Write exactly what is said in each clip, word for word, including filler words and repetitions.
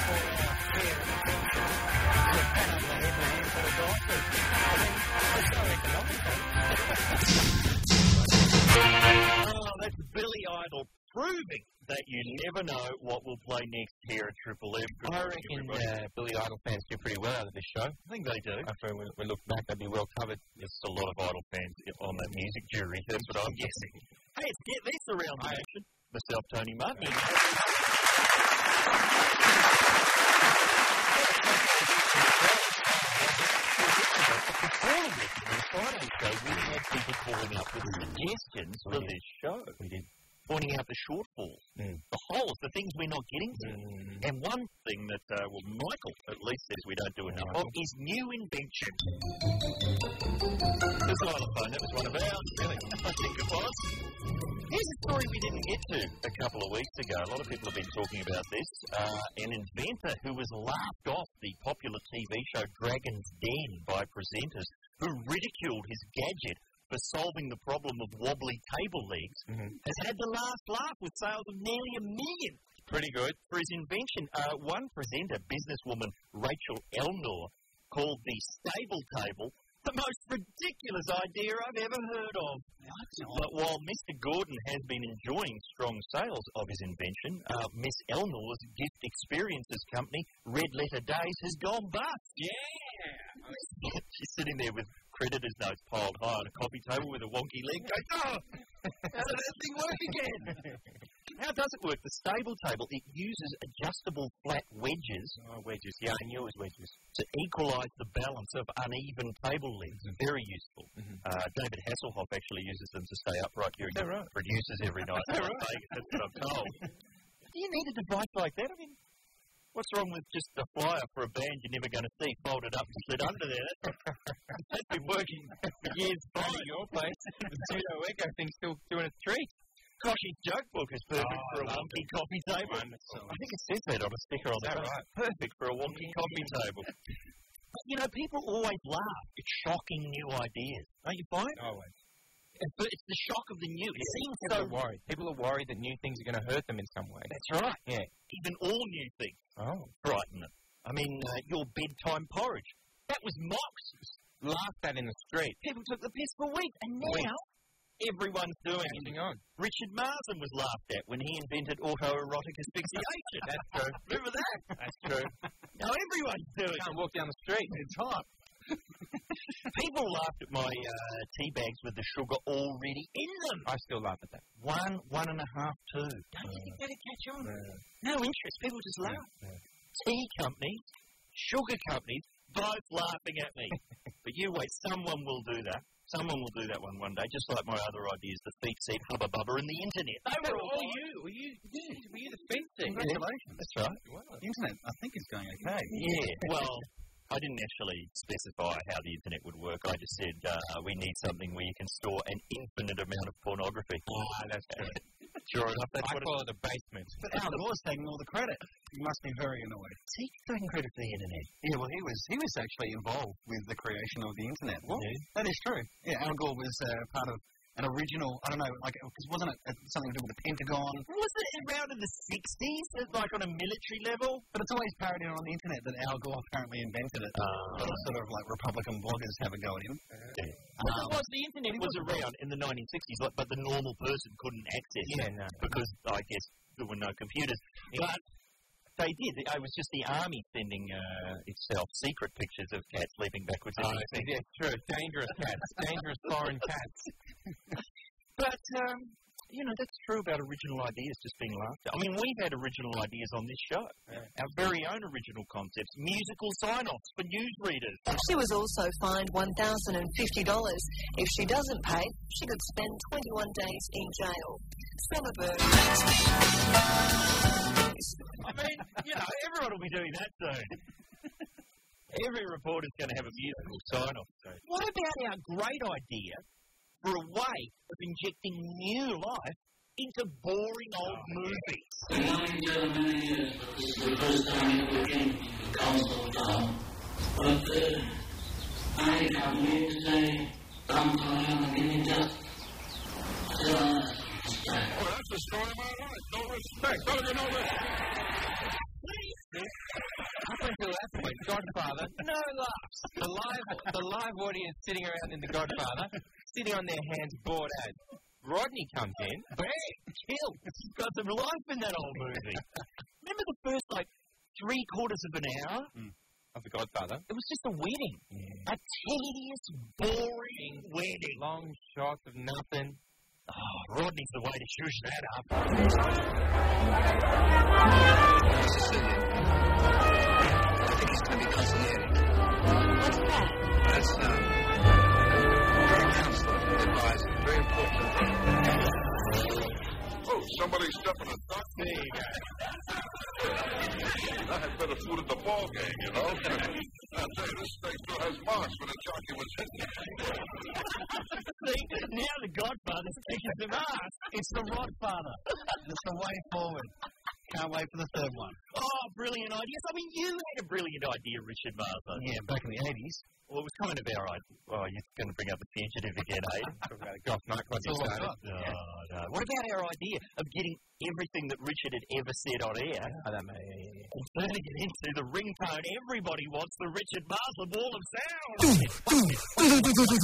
Oh, that's Billy Idol proving that you never know what will play next here at Triple M. Good I reckon uh, Billy Idol fans do pretty well out of this show. I think they do. After we, we look back, they'll be well covered. There's a lot of Idol fans on that music jury. That's what I'm guessing. Hey, let's get this around the nation. Myself, Tony Martin. Before this, on the Friday show, we had people calling up with suggestions we for did. this show. We did. Pointing out the shortfalls, mm. the holes, the things we're not getting to. Mm. And one thing that, uh, well, Michael at least says we don't do enough of is new invention. The xylophone, that was one of ours, really. I think it was. Here's a story we didn't get to a couple of weeks ago. A lot of people have been talking about this. Uh, an inventor who was laughed off the popular T V show Dragon's Den by presenters who ridiculed his gadget for solving the problem of wobbly table legs, mm-hmm. has had the last laugh with sales of nearly a million. Pretty good. For his invention. Uh, one presenter, businesswoman Rachel Elnor, called the stable table the most ridiculous idea I've ever heard of. But while Mister Gordon has been enjoying strong sales of his invention, uh, Miss Elnor's gift experiences company, Red Letter Days, has gone bust. Yeah! She's sitting there with creditor's notes piled high on a coffee table with a wonky leg going, oh, how does that thing work again? How does it work? The stable table, it uses adjustable flat wedges. Oh, wedges. Yeah, I knew it was wedges. To equalise the balance of uneven table legs. Mm-hmm. Very useful. Mm-hmm. Uh, David Hasselhoff actually uses them to stay upright during the right? producers every night. That's right. That's what I'm told. Do you need a device like that? I mean, what's wrong with just a flyer for a band you're never going to see folded up and slid under there? That's been working for years. Fine at your place. The pseudo echo thing's still doing its treat. Koshy's joke book is perfect oh, for a wonky it. coffee table. Wonderful. I think it says that on a sticker on the front. Right? Perfect for a wonky coffee table. But, you know, people always laugh at shocking new ideas. Don't you find? Always. It's the, it's the shock of the new. It seems people so... are worried. People are worried that new things are going to hurt them in some way. That's right. Yeah. Even all new things oh. frighten them. I mean, uh, your bedtime porridge. That was Mox. Laughed at in the street. People took the piss for weeks. And now... Weeks. Everyone's doing it. On. Richard Marsden was laughed at when he invented autoerotic asphyxiation. That's true. Remember that? That's true. Now everyone's doing it. Can't walk down the street. It's hot. People laughed at my uh, tea bags with the sugar already in them. I still laugh at that. One, one and a half, two. Don't uh, you think that'd catch on? Uh, no interest. People just laugh. Yeah, yeah. Tea companies, sugar companies, both laughing at me. But you wait, someone will do that. Someone will do that one one day, just like my other ideas, the feet seat, hubba bubba, and the internet. They were all you. Were you, yeah. were you the feet seat? Congratulations. That's right. Wow. The internet, I think, is going okay. Yeah, well, I didn't actually specify how the internet would work. I just said uh, we need something where you can store an infinite amount of pornography. Ah, that's true. Sure enough, that's I what call it a basement. But Al Gore's taking all the credit. He must be very annoyed. He's taking credit for the internet. Yeah, well, he was he was actually involved with the creation of the internet. Well, yeah. That is true. Yeah, Al Gore was uh, part of an original, I don't know, like, because wasn't it something to do with the Pentagon? Was it around in the sixties, like on a military level? But it's always parodied on the internet that Al Gore apparently invented it. Uh, sort of like Republican bloggers have a go at him. Yeah. Um, well, it was, the internet was around in the nineteen sixties, like, but the normal person couldn't access yeah, it no. because, I guess, there were no computers. Yeah. But they did. It was just the army sending uh, itself secret pictures of cats leaping backwards. Oh, yeah, true. Dangerous cats. Dangerous foreign cats. But, um, you know, that's true about original ideas just being laughed at. I mean, we've had original ideas on this show. Yeah. Our very own original concepts. Musical sign-offs for newsreaders. She was also fined one thousand fifty dollars. If she doesn't pay, she could spend twenty-one days in jail. Some of her... I mean, you know, everyone will be doing that soon. Every reporter's going to have a musical sign-off. What about our great idea for a way of injecting new life into boring old oh, movies? Nine Germany years, but this is the first time ever came to the council town. But uh, I have made to say, sometime I'm giving just uh, respect. Oh, that's the story of my life. No respect. Don't you know respect? Please. to that point, Godfather, no laughs. The live, the live audience sitting around in The Godfather, sitting on their hands, bored as. Rodney comes in, bang, killed. He's got some life in that old movie. Remember the first, like, three quarters of an hour? Mm. Of The Godfather? It was just a wedding. Yeah. A tedious, boring wedding. Long shots of nothing. Oh, Rodney's the way to shush that up. I think he's going to be consigliere. What's that? That's, um, a councillor, advisor. Very important thing. Oh, somebody's stepping a duck. There you go. I had better food at the ball game, you know. I'll tell you, this steak still has marks when the jockey was hitting it. See, now the Godfather's kicking some ass. It's the Rodfather. It's the way forward. Can't wait for the third one. Oh, brilliant ideas. I mean, you had a brilliant idea, Richard Marsden. Yeah, back in the eighties. Well, it was kind of our idea. Oh, you're going to bring up The Fugitive again, eh? Talk about a golf nightclub you all I've started. got. No, Yeah. no. What about our idea of getting everything that Richard had ever said on air Oh, that may, yeah, yeah, yeah. and turning it into the ringtone everybody wants, the Richard Marsden Wall of Sound?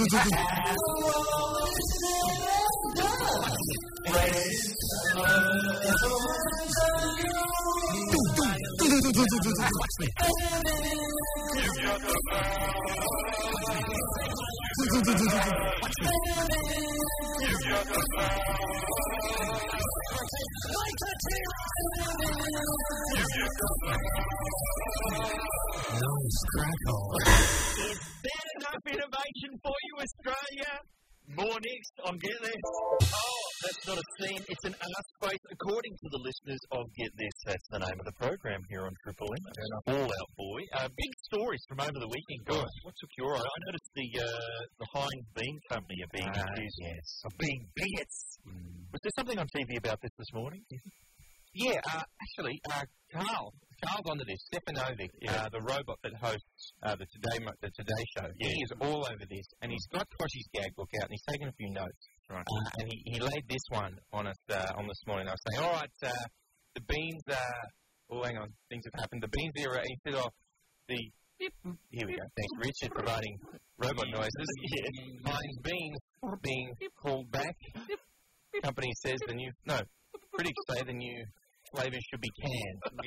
Is that enough innovation for you, Australia? More next on Get This. Oh, that's not a scene, it's an art space. According to the listeners of Get This, that's the name of the program here on Triple M. All Out Boy. Uh, big stories from over the weekend, guys. What took your eye? I noticed the uh, the Heinz Bean Company are being Ah, accused yes. of being bigots. Was there something on T V about this this morning? Yeah, uh, actually, uh, Carl, Carl's onto this. Stefanovic, uh, the robot that hosts uh, the Today Mo- the Today Show, Yeah. he is all over this, and he's got Koshi's gag book out, and he's taken a few notes. Right. Uh, and he, he laid this one on us uh, on this morning. I was saying, all right, uh, the beans, uh, oh, hang on, things have happened. The beans era, instead of the, here we go, thanks, Richard, providing robot noises. Yeah. Heinz Beans being called back. Company says the new, no, critics say the new flavors should be canned.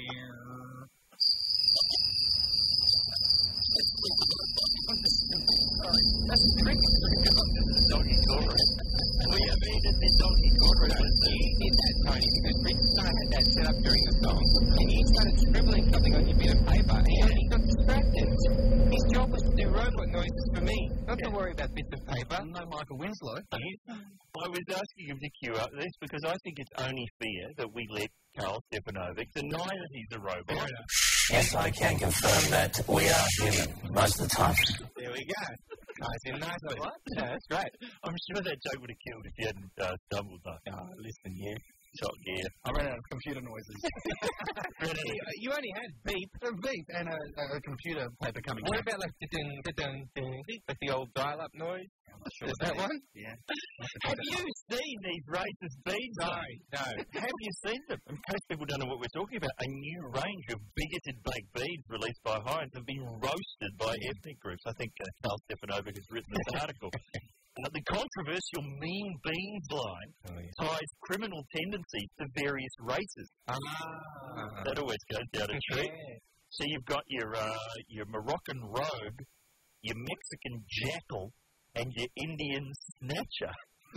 That's a trick. Donkey Corporate. We have ended the Donkey Corporate. He did that, Tony, because Rick Starr had that set up during the song, and he started scribbling something on your bit of paper, and he got distracted. His job was to do robot noises for me, not to worry about bits of paper. No Michael Winslow. I was asking him to queue up this because I think it's only fair that we let Carl Stefanovic deny that he's a robot. Yes, I can confirm that we are human most of the time. There we go. Nice and nice. What? Yeah, that's great. I'm sure that joke would have killed if you hadn't uh, stumbled though. Oh, listen, you. Shot gear. I ran out of computer noises. you, you only had beep. A beep and a, a, a computer paper coming What out. about like the ding, the ding, ding, like the old dial-up noise? I'm not sure Is that one? Yeah. Have you seen these racist beans? No, no. Have you seen them? In case people don't know what we're talking about, a new range of bigoted baked beans released by Heinz have been roasted by ethnic groups. I think uh, Carl Stefanovic has written this article. Uh, the controversial Mean Beans line Oh, yeah. ties criminal tendencies to various races. Ah. That always goes down a treat. Yeah. So you've got your uh, your Moroccan rogue, your Mexican jackal, and your Indian snatcher.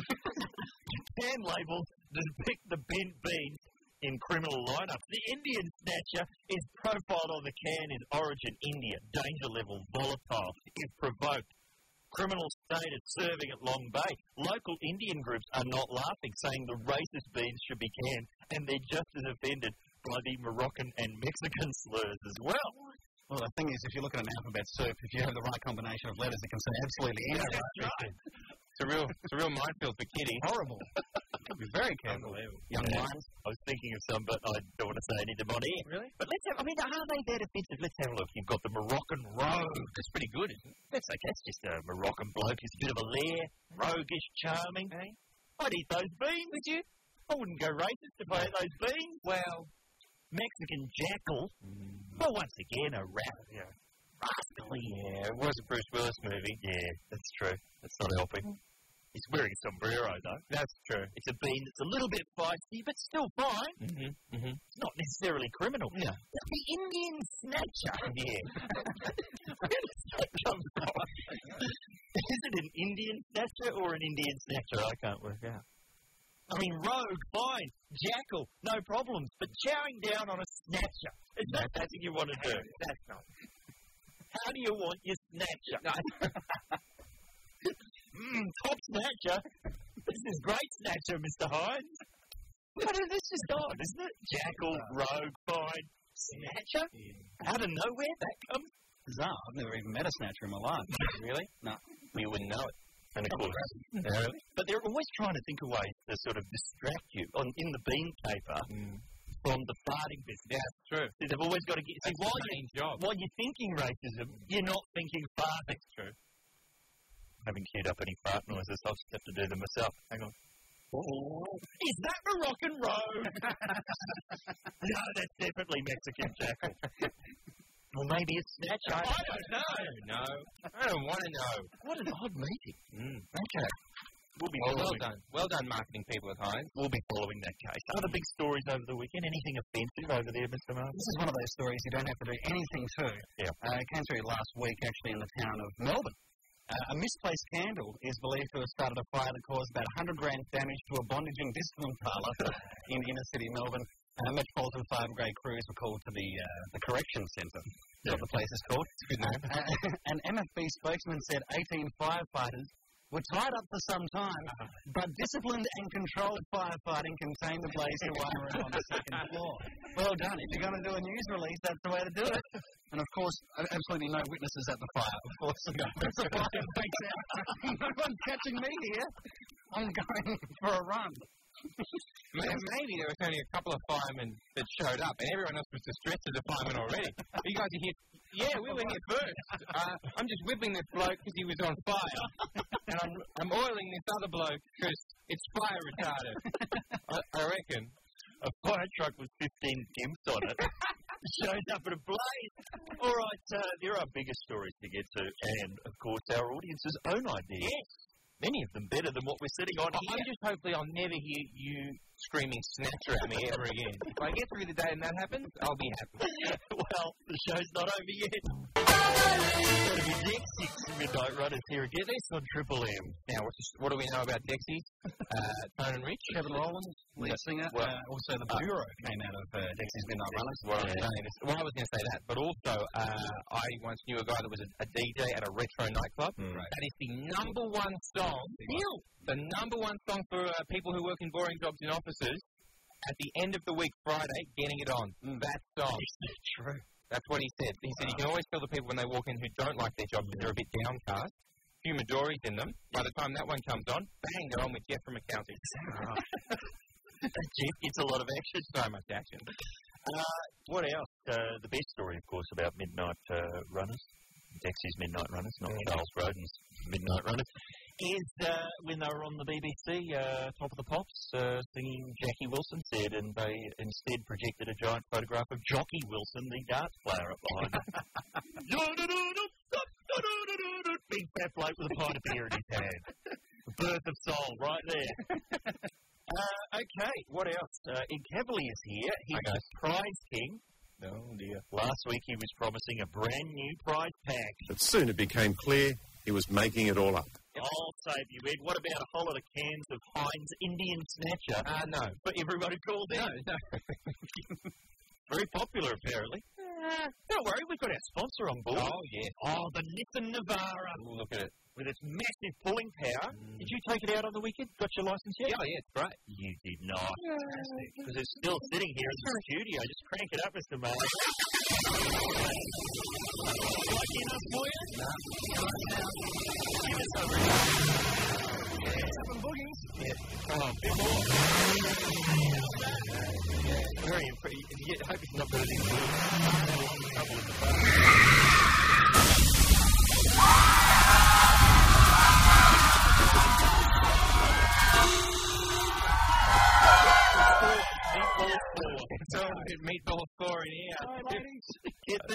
Can labels depict the bent beans in criminal lineups. The Indian snatcher is profiled on the can in origin India, danger level volatile, if provoked. Criminal status serving at Long Bay. Local Indian groups are not laughing, saying the racist beans should be canned, and they're just as offended by the Moroccan and Mexican slurs as well. Well, the thing is, if you look at an alphabet soup, if you have the right combination of letters, it can say absolutely anything. That's right. It's a real, it's a real minefield for kiddies. Horrible. Be very careful. Young Yeah. minds. I was thinking of some, but I don't want to say any of them on air. Really? But let's have, I mean, are they that offensive? Let's have a look. You've got the Moroccan rogue. That's pretty good, isn't it? That's okay. It's just a Moroccan bloke. He's a bit of a lair, roguish, charming. Hey? I'd eat those beans. Would you? I wouldn't go racist if I ate those beans. Well, Mexican Jackal. But once again, a rat. Yeah. Rascally. Yeah, it was a Bruce Willis movie. Yeah, that's true. That's not helping. He's wearing a sombrero, though. That's true. It's a bean that's a little bit feisty, but still fine. Mm-hmm. Mm-hmm. It's not necessarily criminal. Yeah. The Indian Snatcher. Yeah. Where does that come from? Is it an Indian Snatcher or an Indian Snatcher? I can't work out. I mean, rogue, fine. Jackal, no problems. But chowing down on a snatcher, is that something you want to do? That's not. How do you want your snatcher? Mmm, top snatcher. This is great snatcher, Mister Hines. But this is odd, isn't it? Jackal, rogue, fine. Snatcher? Out of nowhere, that comes. Bizarre. I've never even met a snatcher in my life. Really? No. We wouldn't know it. And of course, really? But they're always trying to think of ways to sort of distract you on in the bean caper Mm. from the farting business. Yeah, that's true. See, they've always got to get. See, That's while the you main job. while you're thinking racism, you're not thinking farting. That's true. I haven't queued up any fart noises. I'll just have to do them myself. Hang on. Is that Moroccan road? No, that's definitely Mexican Jackal. Or maybe it's Snatcher. I don't know. No. I don't want to know. What an odd meeting. Mm. Okay. We'll be Well, well following. done. Well done, marketing people at Heinz. We'll be following that case. Other big stories over the weekend. Anything offensive over there, Mister Martin? This is one of those stories you don't have to do anything to. Yeah. Uh, it came through last week, actually, in the town of Melbourne. Uh, a misplaced candle is believed to have started a fire that caused about one hundred grand damage to a bondage and discipline parlour in inner city Melbourne. Uh, Metropolitan Fire-Brigade crews were called to the uh, the correction centre, is what the place is called. It's a good name. Uh, an M F B spokesman said eighteen firefighters were tied up for some time, but disciplined and controlled firefighting contained the blaze to one around on the second floor. Well done. If you're going to do a news release, that's the way to do it. And of course, absolutely no witnesses at the fire. Of course, no. The fire breaks out. No one's catching me here. I'm going for a run. Maybe there was only a couple of firemen that showed up, and everyone else was distressed as a fireman already. You guys are here. Yeah, we were here first. Uh, I'm just whipping this bloke because he was on fire, and I'm, I'm oiling this other bloke because it's fire retardant. I, I reckon. A fire truck with fifteen gimps on it shows up at a blaze. All right, uh, there are bigger stories to get to, and of course our audience's own ideas. Yes. Many of them better than what we're sitting on I'm here. just hopefully I'll never hear you screaming snatcher at me ever again. If I get through the day and that happens, I'll be happy. Well, the show's not over yet. It's going to be Deck six Midnight Runners here again. This on Triple M. Now, what's the, what do we know about Dexys? Uh, Tone and Rich? Kevin Rowlands, lead singer. Well, uh, also, the Bureau came out of uh, Dexys Midnight Runners. Well, I was saying this- well, I was going to say that, but also uh, I once knew a guy that was a, a D J at a retro nightclub. Mm. That is the number one song, still the number one song for uh, people who work in boring jobs in offices. At the end of the week, Friday, getting it on. Mm. That song. Is that true? That's what he said. He said you can always tell the people when they walk in who don't like their job because they're a bit downcast. Few Midori's in them. By the time that one comes on, bang, they're on with Jeff from accounting. Jeff gets a lot of action. So much action. Uh, what else? Uh, the best story, of course, about Midnight uh, Runners, Dexy's Midnight Runners, not Mm. Charles Grodin's Midnight Runners, is uh, when they were on the B B C, uh, Top of the Pops, uh, singing Jackie Wilson said, and they instead projected a giant photograph of Jockey Wilson, the darts player, up behind them. Big fat bloke with a pint of beer in his hand. The birth of soul, right there. Uh, okay, what else? Uh, Ed Cavalier's here. He's Okay. the prize king. Oh, dear. Last week he was promising a brand new prize pack. But soon it became clear he was making it all up. I'll save you, Ed. What about a whole lot of cans of Heinz Indian Snatcher Uh, no. for everyone who called in? No, no. Very popular, apparently. Uh, don't worry, we've got our sponsor on board. Oh, yeah. Oh, the Nissan Navara. Ooh, look at it. With its massive pulling power. Mm. Did you take it out on the weekend? Got your license yet? Yeah, yeah, it's great. You did not. Because it's still sitting here in the studio. Just crank it up, Mister Martin. Lucky enough for you? No. Give us some. Yeah, some boogies. Yeah. Come on, a bit more. Yeah, very impressive. Yeah, I hope it's not burning blue. Trouble with the phone. Meatball four. It's all a bit meatball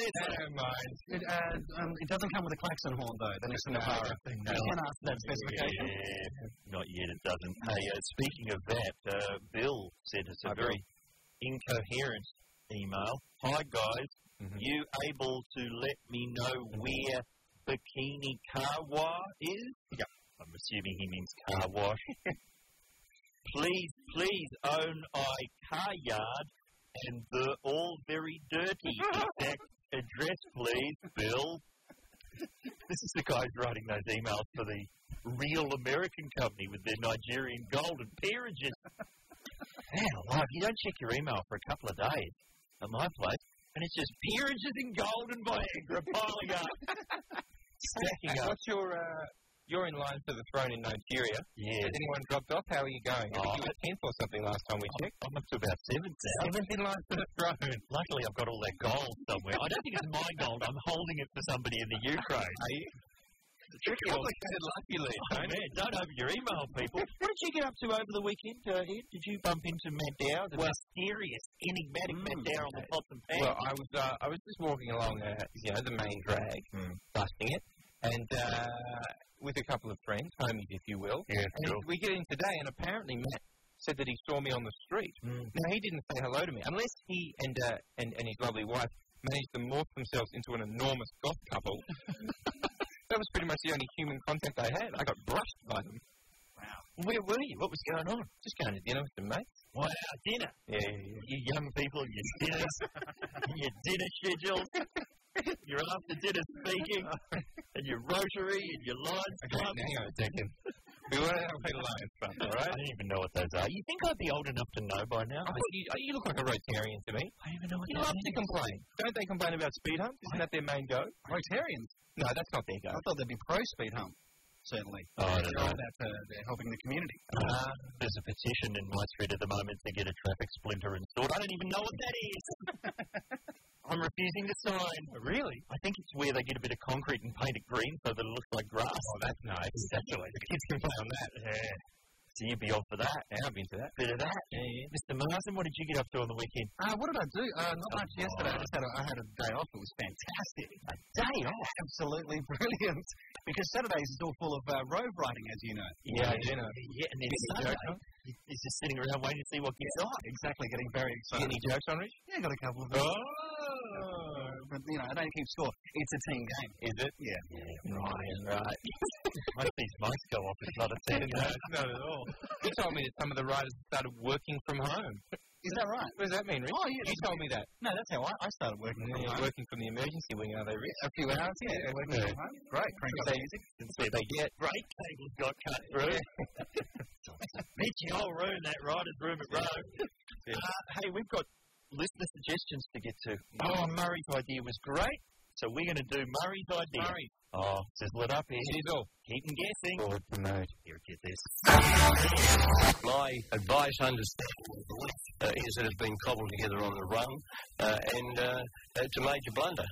this. I don't mind. It, uh, um, it doesn't come with a klaxon horn, though, the Nissan Navara. No. You can ask that specification. Yeah, not yet, it doesn't. Hey, uh, speaking of that, uh, Bill sent us a Hi, very incoherent email. Hi, guys. Mhm. You able to let me know where Bikini Car Wash is? Yep. I'm assuming he means car wash. Please, please own I car yard, and they're all very dirty. Exact address, please, Bill. This is the guys writing those emails for the real American company with their Nigerian gold and peerages. Man alive, you don't check your email for a couple of days at my place, and it's just peerages and gold and Viagra piling up. Stacking up. What's your, uh, you're in line for the throne in Nigeria. Yeah. Has anyone dropped off? How are you going? I Oh, think you were tenth or something last time we checked. I'm up to about seventh now. Seventh in line for the throne. Luckily, I've got all that gold somewhere. I don't think it's my gold. I'm holding it for somebody in the Ukraine. Are you? It's tricky. Complicated life you lead, Oh, don't man, don't open your email, people. What did you get up to over the weekend, uh, Ed? Did you bump into Matt Dow, the Well- mysterious, enigmatic Mm, Matt Dow on the pots and pans? Well, I was uh, I was just walking along, uh, you know, the main drag, Hmm. busting it, and uh, with a couple of friends, homies, if you will. Yeah, and cool. we get in today, and apparently Matt said that he saw me on the street. Mm. Now, he didn't say hello to me, unless he and uh, and, and his lovely wife managed to morph themselves into an enormous goth couple. That was pretty much the only human contact I had. I got brushed by them. Wow. Where were you? What was going on? Just going to dinner with some mates. Wow, dinner. Yeah, yeah, yeah. You young people, your dinners, your dinner schedules, your after dinner speaking, and your rotary and your Lions Okay, Club. hang on a second. We want to have a Lions Club, all I right? don't even know what those are. You think I'd be old enough to know by now? I thought you, you look like a Rotarian to me. I don't even know what You that love to complain. Don't they complain about speed humps? Isn't that their main go? Rotarians. No, that's not their go. I thought they'd be pro-speed hump, certainly. Oh, I don't They're know. all about uh, they're helping the community. Uh, there's a petition in my thread at the moment to get a traffic splinter installed. I don't even know what that is. I'm refusing to sign. Really? I think it's where they get a bit of concrete and paint it green so that it looks like grass. Oh, that's nice. That's the way the kids can play on that. Yeah. So you'd be off for that. Yeah, I've been to that. Bit of that. Yeah, yeah. Mister Marsden, what did you get up to on the weekend? Uh, what did I do? Uh, not much Oh, yesterday. I wow. just had a, I had a day off. It was fantastic. A day off. Absolutely brilliant. Because Saturdays is all full of uh, road riding, as you know. Yeah, you know. Yeah, and then Any Sunday, jokes on? he's just sitting around waiting to see what gets on. Exactly, getting very You excited. get any jokes on, Rich? Yeah, got a couple of them. Oh, But, you know, I don't keep score. It's a team game. is it? Yeah. Ryan, right. Most of these mics go off. It's not a team. No, not at all. You told me that some of the riders started working from home. Is that right? What does that mean, Rich? Oh, yeah. You told me that. No, that's how I, I started working from Yeah, home. working from the emergency wing, are they, Rich? A few hours, yeah. yeah working Yeah. from home. Great. Crank up the music. That's what they get. Great cables got cut through. Bitch, your whole room, that rider's room at Rome. Yeah. Uh, hey, we've got listener suggestions to get to. Oh, Murray's idea was great. So we're going to do Murray's idea. Murray. Oh, sizzle it up here. It is all. Keep them guessing. Forward promote. Here, get this. My advice, understanding of the list, uh, is that it's been cobbled together on the run, uh, and uh, it's a major blunder.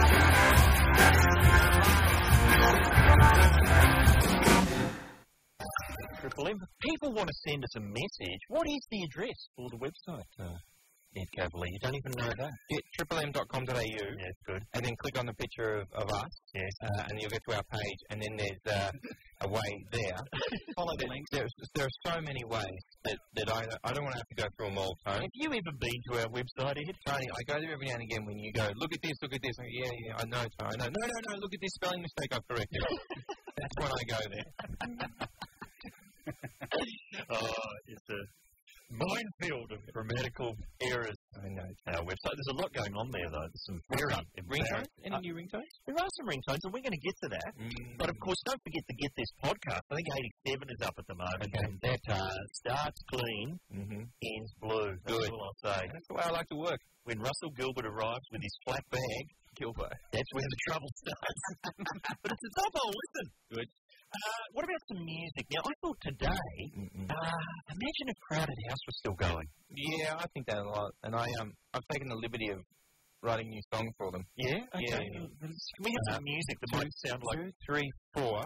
Triple M. People want to send us a message. What is the address for the website, uh, Ed Cavalier? You don't even know that. Yeah, triple m dot com dot a u. Yeah, good. And then click on the picture of, of us. Yes. Uh, and you'll get to our page. And then there's uh, a way there. Follow the There- links. There's, there are so many ways that, that I, I don't want to have to go through them all, Tony. Have you ever been to our website, Ed? Tony, I go there every now and again when you go, look at this, look at this. I go, yeah, yeah, I know, Tony. I know. No, no, no, look at this spelling mistake I've corrected. That's when I go there. Oh, it's a minefield of grammatical errors. I know. Our website. There's a lot going on there, though. There's some very Ringtones? Any Uh, new ringtones? There are some ringtones, and we're going to get to that. Mm. But of course, don't forget to get this podcast. I think eighty-seven is up at the moment, Okay. and that uh, starts clean, Mm-hmm. ends blue. That's Good. all I'll say. That's the way I like to work. When Russell Gilbert arrives with his flat bag, Gilbert. that's where the trouble starts. But it's a top hole. Listen. Good. Uh, what about some music? Now, I thought today, Mm-mm. uh, imagine if Crowded House was still going. Yeah, I think that a lot. And I um, I've taken the liberty of writing new songs for them. Yeah? Okay. Yeah. Can we have some music that might sound like... Two, three, four.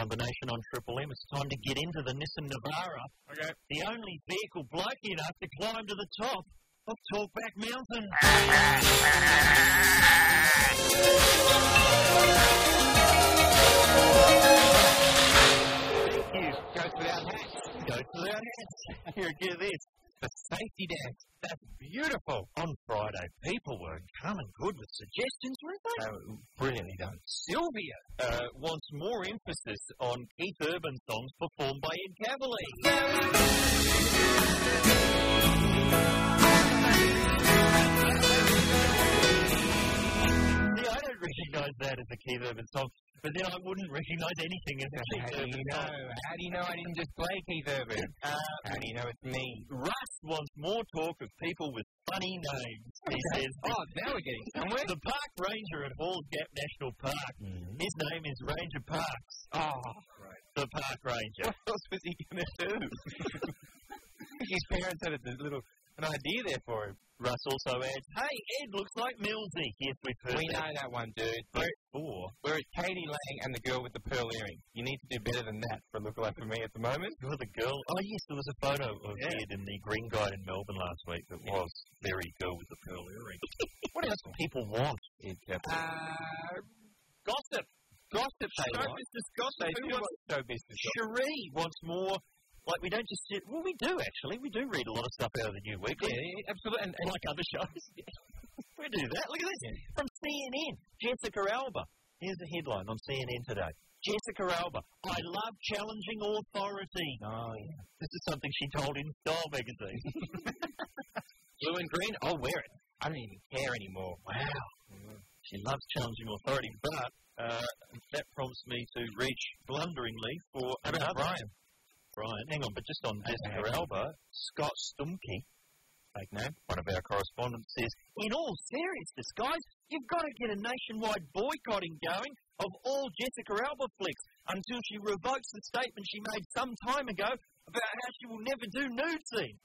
combination on Triple M. It's time to get into the Nissan Navara. Okay. The only vehicle blokey enough to climb to the top of Talkback Mountain. Thank you. Goes without hats. Goes without hats. Here, get this. The safety dance. That's beautiful. On Friday, people were coming good with suggestions, weren't they? Oh, brilliantly done. Sylvia uh, wants more emphasis on Keith Urban songs performed by Ed Cavalier. See, I don't recognise that as a Keith Urban song, but then I wouldn't recognise anything as a Keith How do Urban you know? song. How do you know I didn't just play Keith Urban? Uh, How do you know it's me? Russ wants more talk of people with funny names. He says, Oh, now we're getting somewhere. the park ranger at Halls Gap National Park. Mm. His name is Ranger Parks. Oh, right. The park ranger. What else was he going to do? His parents had a little an idea there for him. Russ also adds, hey, Ed looks like Millsy. Yes, we've heard We that. know that one, dude. But We're, four. we're at Katie Lang and the girl with the pearl earring. You need to do better than that for a lookalike for me at the moment. You're the girl. Oh, yes, there was a photo of Yeah. Ed in the Green Guide in Melbourne last week that was very girl with the pearl earring. What else do people want? Ed Cavalier. Uh, gossip. Gossip, they Show want. business gossip. They Who do wants want- show business gossip? Cherie wants more. Like, we don't just sit. Well, we do, actually. We do read a lot of stuff out of the New Weekly. Yeah, absolutely. And, and Like other shows. We do that. Look at this. From C N N, Jessica Alba. Here's a headline on C N N today. Jessica Alba, I love challenging authority. Oh, yeah. This is something she told in Style magazine. Blue and green, I'll wear it. I don't even care anymore. Wow. She loves challenging authority, but uh, that prompts me to reach blunderingly for How about another. Brian? Brian, hang on, but just on Jessica Okay. Alba, Scott Stumke, fake name, one of our correspondents says, in all seriousness, guys, you've got to get a nationwide boycotting going of all Jessica Alba flicks until she revokes the statement she made some time ago about how she will never do nude scenes.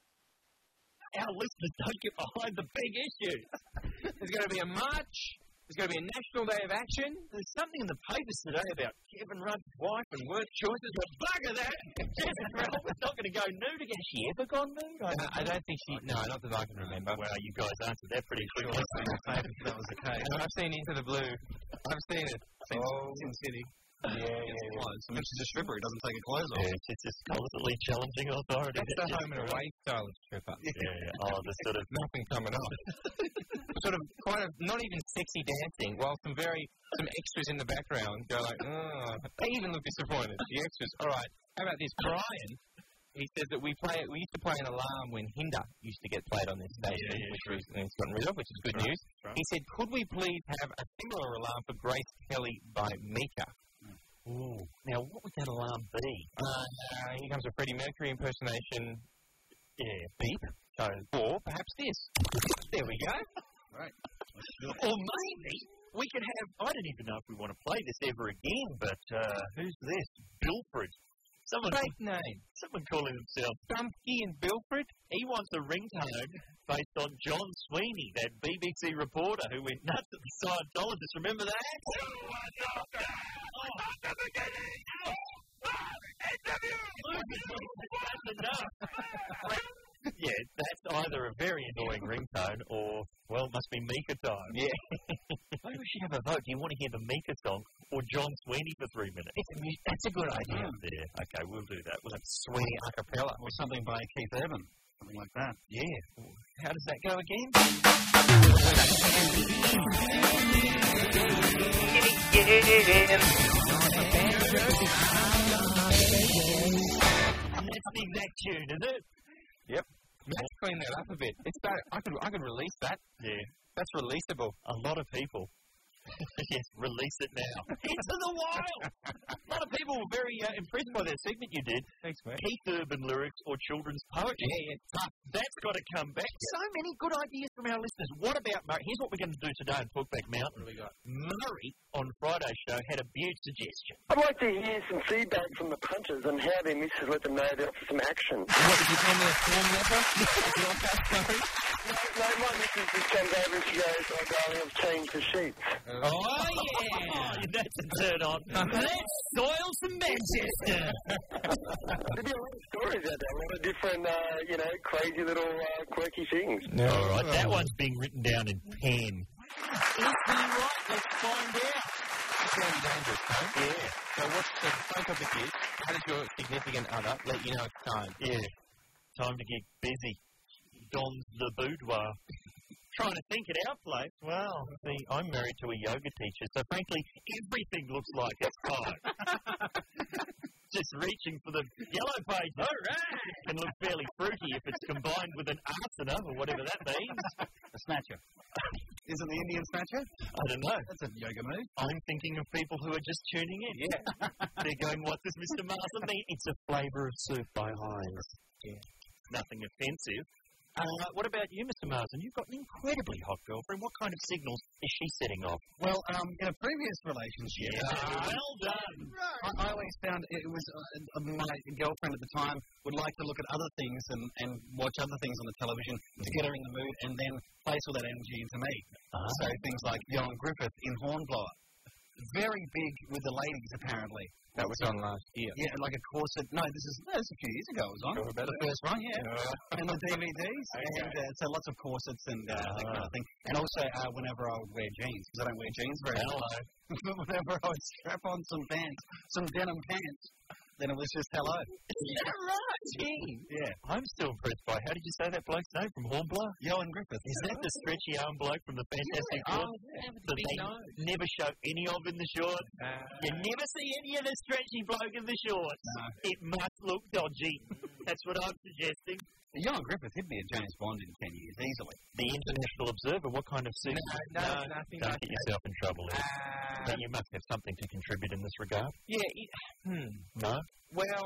Our listeners don't get behind the big issues. There's going to be a march. There's going to be a national day of action. There's something in the papers today about Kevin Rudd's wife and work choices, but bugger that. Jessica Alba's not going to go nude again. Has she ever gone nude? I, No, I don't think she. No, not that I can remember. Wow, you guys answered that pretty quickly. That was the case. And I've seen Into the Blue. I've seen it. Oh, Sin City. Yeah, yeah, Yes, it yeah. was. I mean, she's a stripper. He doesn't take her clothes off. Yeah, it's just constantly challenging authority. That's the home and away style of stripper. Yeah, yeah. Oh, the sort of Nothing coming off. Sort of, quite of, not even sexy dancing, while some very, some extras in the background go like, oh, they even look disappointed. The extras. All right. How about this? Brian, he says that we play, we used to play an alarm when Hinder used to get played on this station, Yeah, yeah, which recently it's gotten rid of, which is good Right, news. right. He said, could we please have a similar alarm for Grace Kelly by Mika? Ooh. Now, what would that alarm be? Uh, here comes a Freddie Mercury impersonation. Yeah. Beep. So, or perhaps this. There we go. Right. Or maybe we could have, I don't even know if we want to play this ever again, but uh, who's this? Bilfred. Someone, Fake name. someone calling himself. Stumpy and Bilfred. He wants a ringtone based on John Sweeney, that B B C reporter who went nuts at the Scientologists. Remember that? That's enough. Yeah, that's either a very annoying ringtone or, well, it must be Mika time. Yeah. Maybe we should have a vote. Do you want to hear the Mika song or John Sweeney for three minutes? That's a good idea. Yeah, okay, we'll do that. We'll have Sweeney a cappella. Or something by Keith Urban. Something like that. Yeah. How does that go again? And that's the exact tune, is it? Yep. Let's clean that up a bit. It's that, I could I could release that. Yeah. That's releasable. A lot of people. Yes, release it now. Into the wild! A lot of people were very uh, impressed by that segment you did. Thanks, mate. Keith Urban lyrics or children's poetry. Yeah, yeah. Tough. That's got to come back. So many good ideas from our listeners. What about Murray? Here's what we're going to do today in Talkback Mountain. What do we got? Murray on Friday's show had a beaut suggestion. I'd like to hear some feedback from the punters and how their missus let them know they're up for some action. What, did you tell me a form letter? No, no, my missus just comes over and she goes, oh, darling, I've changed the sheets. Oh, yeah. That's a turn on. Let's soil some Manchester. There'd be a lot of stories out there, a lot of different, uh, you know, crazy little uh, quirky things. No. All right, that one's being written down in pen. Is he right? Let's find out. It's very dangerous, huh? Yeah. So what's the phone topic is, how does your significant other let you know it's time? Yeah. Time to get busy. Don's the boudoir. Trying to think at our place. Well, see, I'm married to a yoga teacher, so frankly, everything looks like it's time. Just reaching for the yellow page. All right. Can look fairly fruity if it's combined with an asana or whatever that means. A snatcher. Is it the Indian snatcher? I don't know. That's a yoga move. I'm thinking of people who are just tuning in. Yeah. They're going, what does Mister Marsden mean? It's a flavour of soup by Heinz. Yeah. Nothing offensive. Uh, what about you, Mister Marsden? You've got an incredibly hot girlfriend. What kind of signals is she setting off? Well, um, in a previous relationship... Yeah, well done. I, I always found it was... Uh, my girlfriend at the time would like to look at other things and, and watch other things on the television to get her in the mood and then place all that energy into me. Ah. So things like Johan Griffith in Hornblower. Very big with the ladies, apparently. That was on last year. Yeah, like a corset. No, this is no, this is a few years ago. It was on. Sure about the first one, yeah. yeah. And the D V Ds. Okay. And uh, so lots of corsets and uh, that kind of thing. And also uh, whenever I would wear jeans, because I don't wear jeans very often. But whenever I would strap on some pants, some denim pants, then it was just hello. Is that right? Gee. Yeah. I'm still impressed by, how did you say that bloke's name from Hornblower? Johan Griffith. Is that the stretchy arm bloke from the Fantastic Four? Oh, yeah, that they nose. Never show any of in the shorts? Uh, you never see any of the stretchy bloke in the shorts. No. It must look dodgy. That's what I'm suggesting. Johan Griffith, he'd be a James Bond in ten years, easily. The International Observer, what kind of suit? No, no, no, nothing Don't like get that. yourself in trouble there. Uh, but you must have something to contribute in this regard. Yeah, it, hmm. No? Well,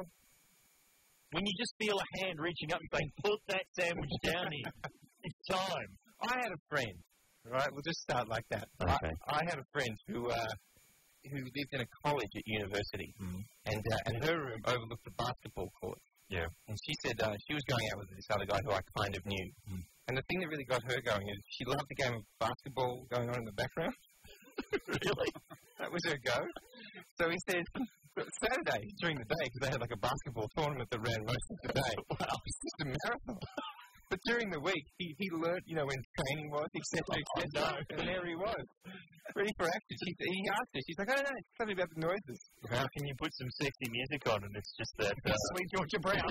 when you just feel a hand reaching up and saying, put that sandwich down here. It's time. I had a friend, right? We'll just start like that. Okay. I, I had a friend who uh, who lived in a college at university, mm. and uh, and her room overlooked the basketball court. Yeah. And she said uh, she was going out with this other guy who I kind of knew. Mm. And the thing that really got her going is she loved the game of basketball going on in the background. Really? That was her go. So he said, Saturday during the day, because they had like a basketball tournament that ran most of the day. Wow. It's just a marathon. But during the week, he, he learnt, you know, when training was, et cetera, et cetera. Oh, no. And there he was, ready for action. She, he asked her, she's like, I don't know, it's something about the noises. How can you put some sexy music on and it's just that... Uh, Sweet Georgia Brown.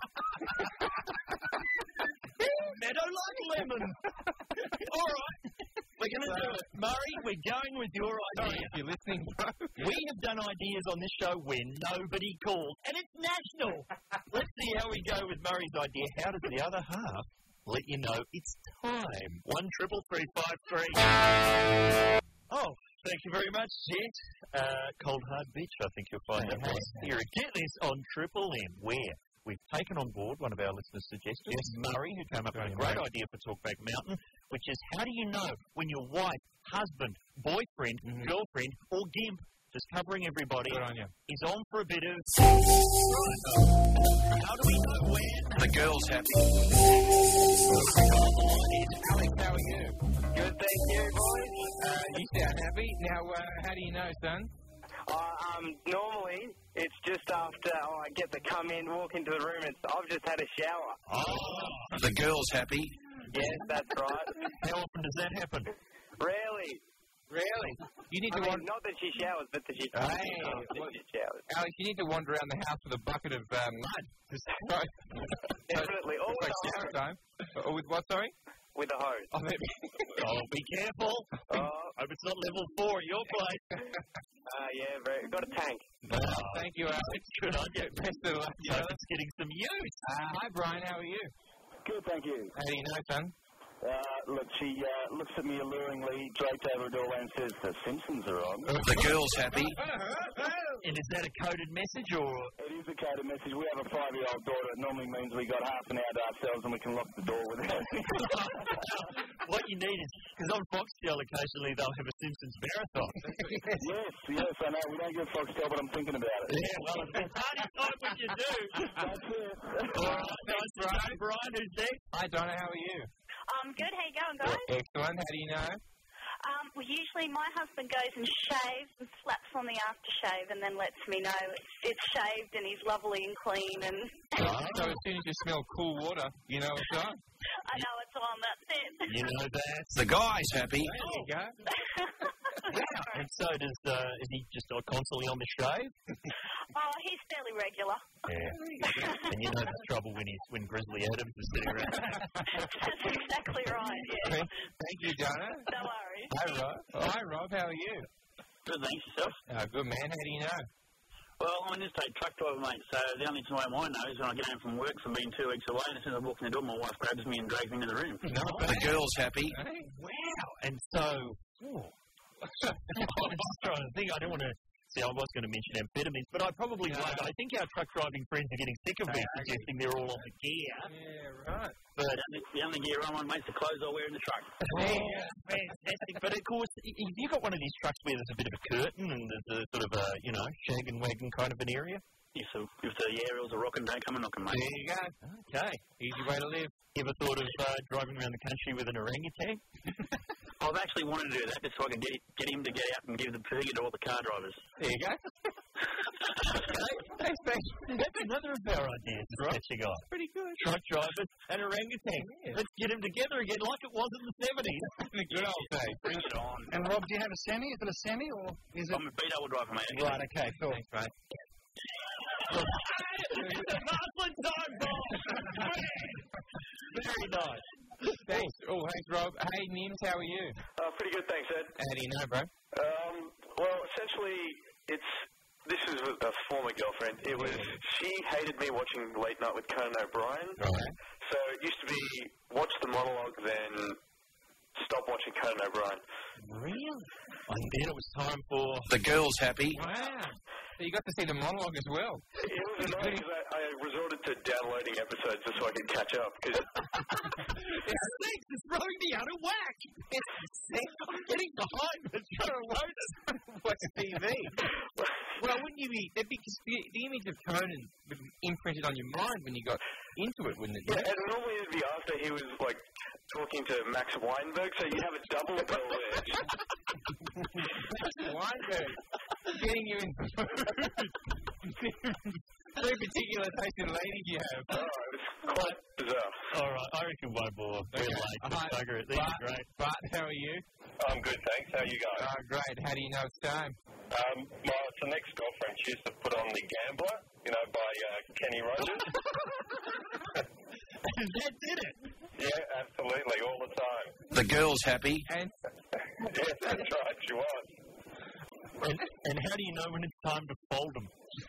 Meadow like lemon. All right. We're going to do it. Murray, we're going with your idea. If you're listening, bro. We have done ideas on this show where nobody called, and it's national. Let's see how we go with Murray's idea. How does the other half let you know it's time? One triple three five three. Oh, thank you very much, Jet. Uh, Cold Hard Beach, I think you'll find it nice here. Get this on Triple M, where we've taken on board one of our listeners' suggestions, yes. Murray, who came up with a great idea for Talkback Mountain, which is how do you know when your wife, husband, boyfriend, mm-hmm. girlfriend, or gimp, just covering everybody, on is on for a bit of... How do we know when? The girl's happy. Alex, how are you? Good, thank you, boys. Uh, you sound happy. Now, uh, how do you know, son? Uh, um, normally, it's just after oh, I get to come in, walk into the room, it's, I've just had a shower. Oh. The girl's happy. Yes, that's right. How often does that happen? Rarely. Really? You need I to mean, wander... not that she showers, but that she, hey, oh, that well, she showers. Alex, you need to wander around the house with a bucket of uh, mud. Just, right. Definitely. Or with like shower time. Or with what, sorry? With a hose. Oh, oh be careful. Oh. Hope it's not level four at your place. Uh, yeah, very, got a tank. Oh, thank you, Alex. Good on you. Best of luck. I hope it's getting some use. Uh, hi, Brian. How are you? Good, thank you. How do you know, son? Uh, look, she uh, looks at me alluringly, draped over a doorway and says, the Simpsons are on. The girl's happy. And is that a coded message, or...? It is a coded message. We have a five-year-old daughter. It normally means we got half an hour to ourselves and we can lock the door with her. What you need is... Because on Foxtel, occasionally, they'll have a Simpsons marathon. Yes, yes, I know. We don't get Foxtel, but I'm thinking about it. Yeah, well, it's a party time when you do. That's it. All right, nice, Brian. Brian, who's next? Hi, Donna. How are you? Um, good. How you going, guys? Excellent. How do you know? Um, well, usually my husband goes and shaves and slaps on the aftershave and then lets me know it's, it's shaved and he's lovely and clean. And Right. So as soon as you smell cool water, you know it's on. I know it's on, that's it. You know that. The guy's happy. There you go. And so does, uh, is he just uh, constantly on the shave? Oh, he's fairly regular. Yeah. And you know the trouble when he's when Grizzly Adams is sitting around. That's exactly right, yeah. Thank, thank you, Donna. No worries. Hi, Rob. Hi, Rob. How are you? Good, thanks, yourself. Uh, good, man. How do you know? Well, I'm an interstate truck driver, mate, so the only time I know is when I get home from work from being two weeks away, and as soon as I walk in the door, my wife grabs me and drags me into the room. No, the girl's happy. Hey, wow. And so, oh, I'm just trying to think. I don't want to. See, I was going to mention amphetamines, but I probably No. won't. I think our truck driving friends are getting sick of me Okay. suggesting they're all on the gear. Yeah, right. But The only, the only gear I'm on, mate's the clothes I wear in the truck. oh, fantastic. But of course, i- if you've got one of these trucks where there's a bit of a curtain and there's a sort of a, you know, shag and wagon kind of an area. If the, if the aerials are rocking, don't come and knocking, mate. There you go. Okay. Easy way to live. You ever thought of uh, driving around the country with an orangutan? I've actually wanted to do that just so I can get, get him to get out and give the figure to all the car drivers. There you go. Thanks, thanks. That's another of our ideas to catch a guy. Pretty good. Truck drivers and orangutan. Let's get them together again like it was in the seventies. The good old days. Bring it on. And Rob, do you have a semi? Is it a semi or is it? I'm a B-double driver, mate. Right, okay, cool. Thanks, mate. Marlon time bomb. Very nice. Thanks. Oh, thanks, Rob. Hey, Nims, how are you? Uh, pretty good, thanks, Ed. How do you know, bro? Um, well, essentially, it's this is with a former girlfriend. It was she hated me watching Late Night with Conan O'Brien. Right. So it used to be watch the monologue, then stop watching Conan O'Brien. Really? And then it was time for... The girl's happy. Wow. So you got to see the monologue as well. It was annoying because I, I resorted to downloading episodes just so I could catch up. Cause Sex is throwing me out of whack. Sex, I'm getting behind the show. Watch T V. Well, wouldn't you be... That'd be cause the, the image of Conan would be imprinted on your mind when you got into it, wouldn't it? yeah, and normally it'd be after he was like talking to Max Weinberg, so you have a double bill there. Weinberg. Getting you in very particular taste in ladies you have. Oh, it was quite bizarre. All right, I reckon one more. We're Okay. late. Hi, Bugger it. These Bart. are great. Bart, how are you? I'm good, thanks. How you guys? Oh, great. How do you know it's time? Um, my, it's an ex-girlfriend. She used to put on The Gambler, you know, by uh, Kenny Rogers. And that did it. Yeah, absolutely, all the time. The girl's happy. And Yes, that's right, she was. And, and how do you know when it's time to fold them?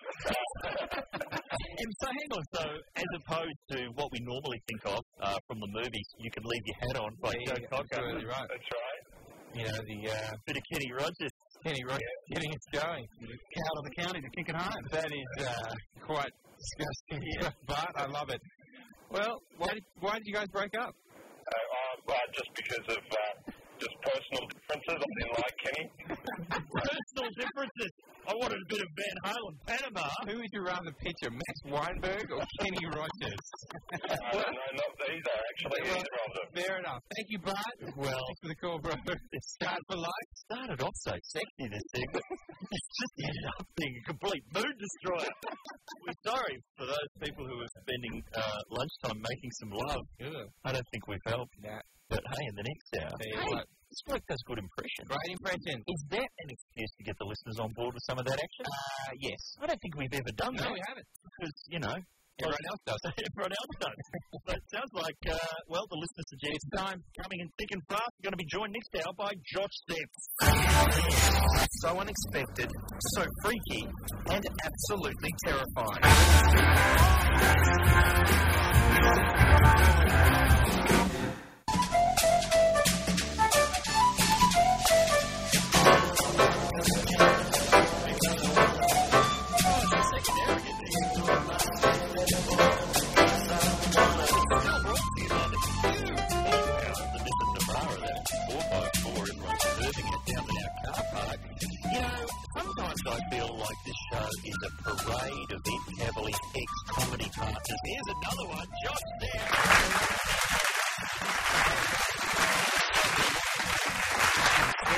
And so, hang on. So, as opposed to what we normally think of uh, from the movies, You Can Leave Your Hat On by Yeah, Joe yeah, Cocker. absolutely right. That's right. You know, the uh, Bit of Kenny Rogers. Kenny Rogers getting us going. Out of the county to kick it home. That is uh, quite disgusting. Yeah. But I love it. Well, why did, why did you guys break up? Uh, uh, uh, just because of uh, just personal differences. I didn't like Kenny. Personal differences. I wanted a bit of Van Halen Panama. Who would you rather picture, Max Weinberg or Kenny Rogers? Uh, no, no, not either, actually, Well, either of them. Fair enough. Thank you, Bart. Well, Thanks for the call, bro. Start for life. started off so sexy, this segment. It's just ended up being a complete mood destroyer. We're sorry for those people who are spending uh, lunchtime making some love. Good. I don't think we've helped. Nah. But hey, in the next hour, There you hey, go. this bloke does good impression. Great impression. Is that an excuse to get the listeners on board with some of that action? Uh, yes. I don't think we've ever done No, that. we haven't. Because, you know, Everyone else does. Everyone else does. But it sounds like, uh, well, the listener suggests time coming in thick and fast. We're going to be joined next hour by Josh Steps. So unexpected, so freaky, and absolutely terrifying. I feel like this show is a parade of Ed Cavalier ex-comedy partners. Here's another one, Josh Steps.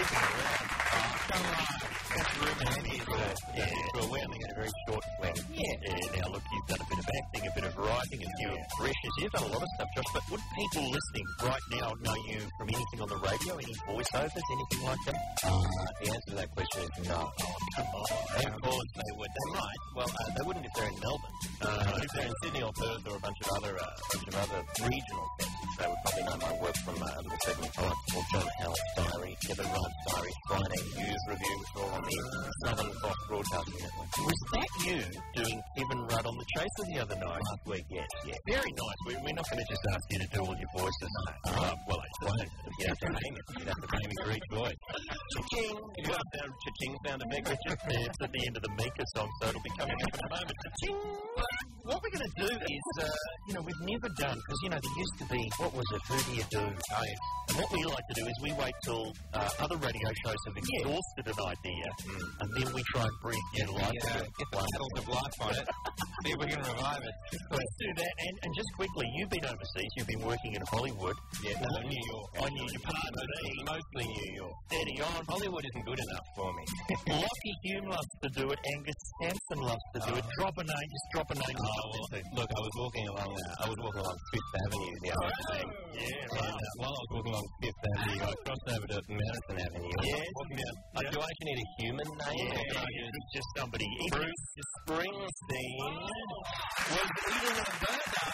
Yeah. yeah. Now, look, you've done a bit of acting, a bit of writing, a few impressions. You've done a lot of stuff, Josh, but would people listening right now know you from anything on the radio, any voiceovers, anything like that? Uh, the answer to that question is no. Come on. Of course they would. They might. Well, uh, they wouldn't if they're in Melbourne. Uh, if they're in Sydney or Perth or a bunch of other, uh, bunch of other regional sections, they would probably know my work from uh, the segment called John Howard's Diary, Kevin Wright's Diary, Friday News Review, which are all on the Southern Cross Broadcasting Network. Was that you doing Kevin Rudd on The Chaser the other night? Last week, yes, yes. Very nice. We, we're not going to just ask you to do all your voices. No. Uh, well, I won't. You have to name it. You have to pay me for each voice. Cha-ching! You got that cha-ching sound effect, Richard? Yeah, it's at the end of the Mika song, so it'll be coming up in a moment. Cha-ching! What we're going to do is, uh, you know, we've never done, because, you know, there used to be, what was it, Who Do You Do? Oh, yes. And what we like to do is we wait till uh, other radio shows have exhausted an idea, mm. and then we try and breathe new life yeah, to it. Get the petals of life on it, see if we can revive it. Let's do that. And, and just quickly, you've been overseas, you've been working in Hollywood. Yeah, no, New York. I knew your partner, mostly New York. Steady on. Hollywood isn't good enough for me. Lockie Hume loves to do it, Angus Sampson loves to do oh. it. Drop a name, just drop a name. Oh, well, look, I was walking along, uh, I was walking along Fifth Avenue the other day. Yeah, right. And, uh, while I was walking along Fifth Avenue, I crossed over to Madison Avenue. Yeah. Walking down. Uh, do I actually need a human name? Yeah, or yeah, just, just somebody. Bruce Springsteen was eating a burger.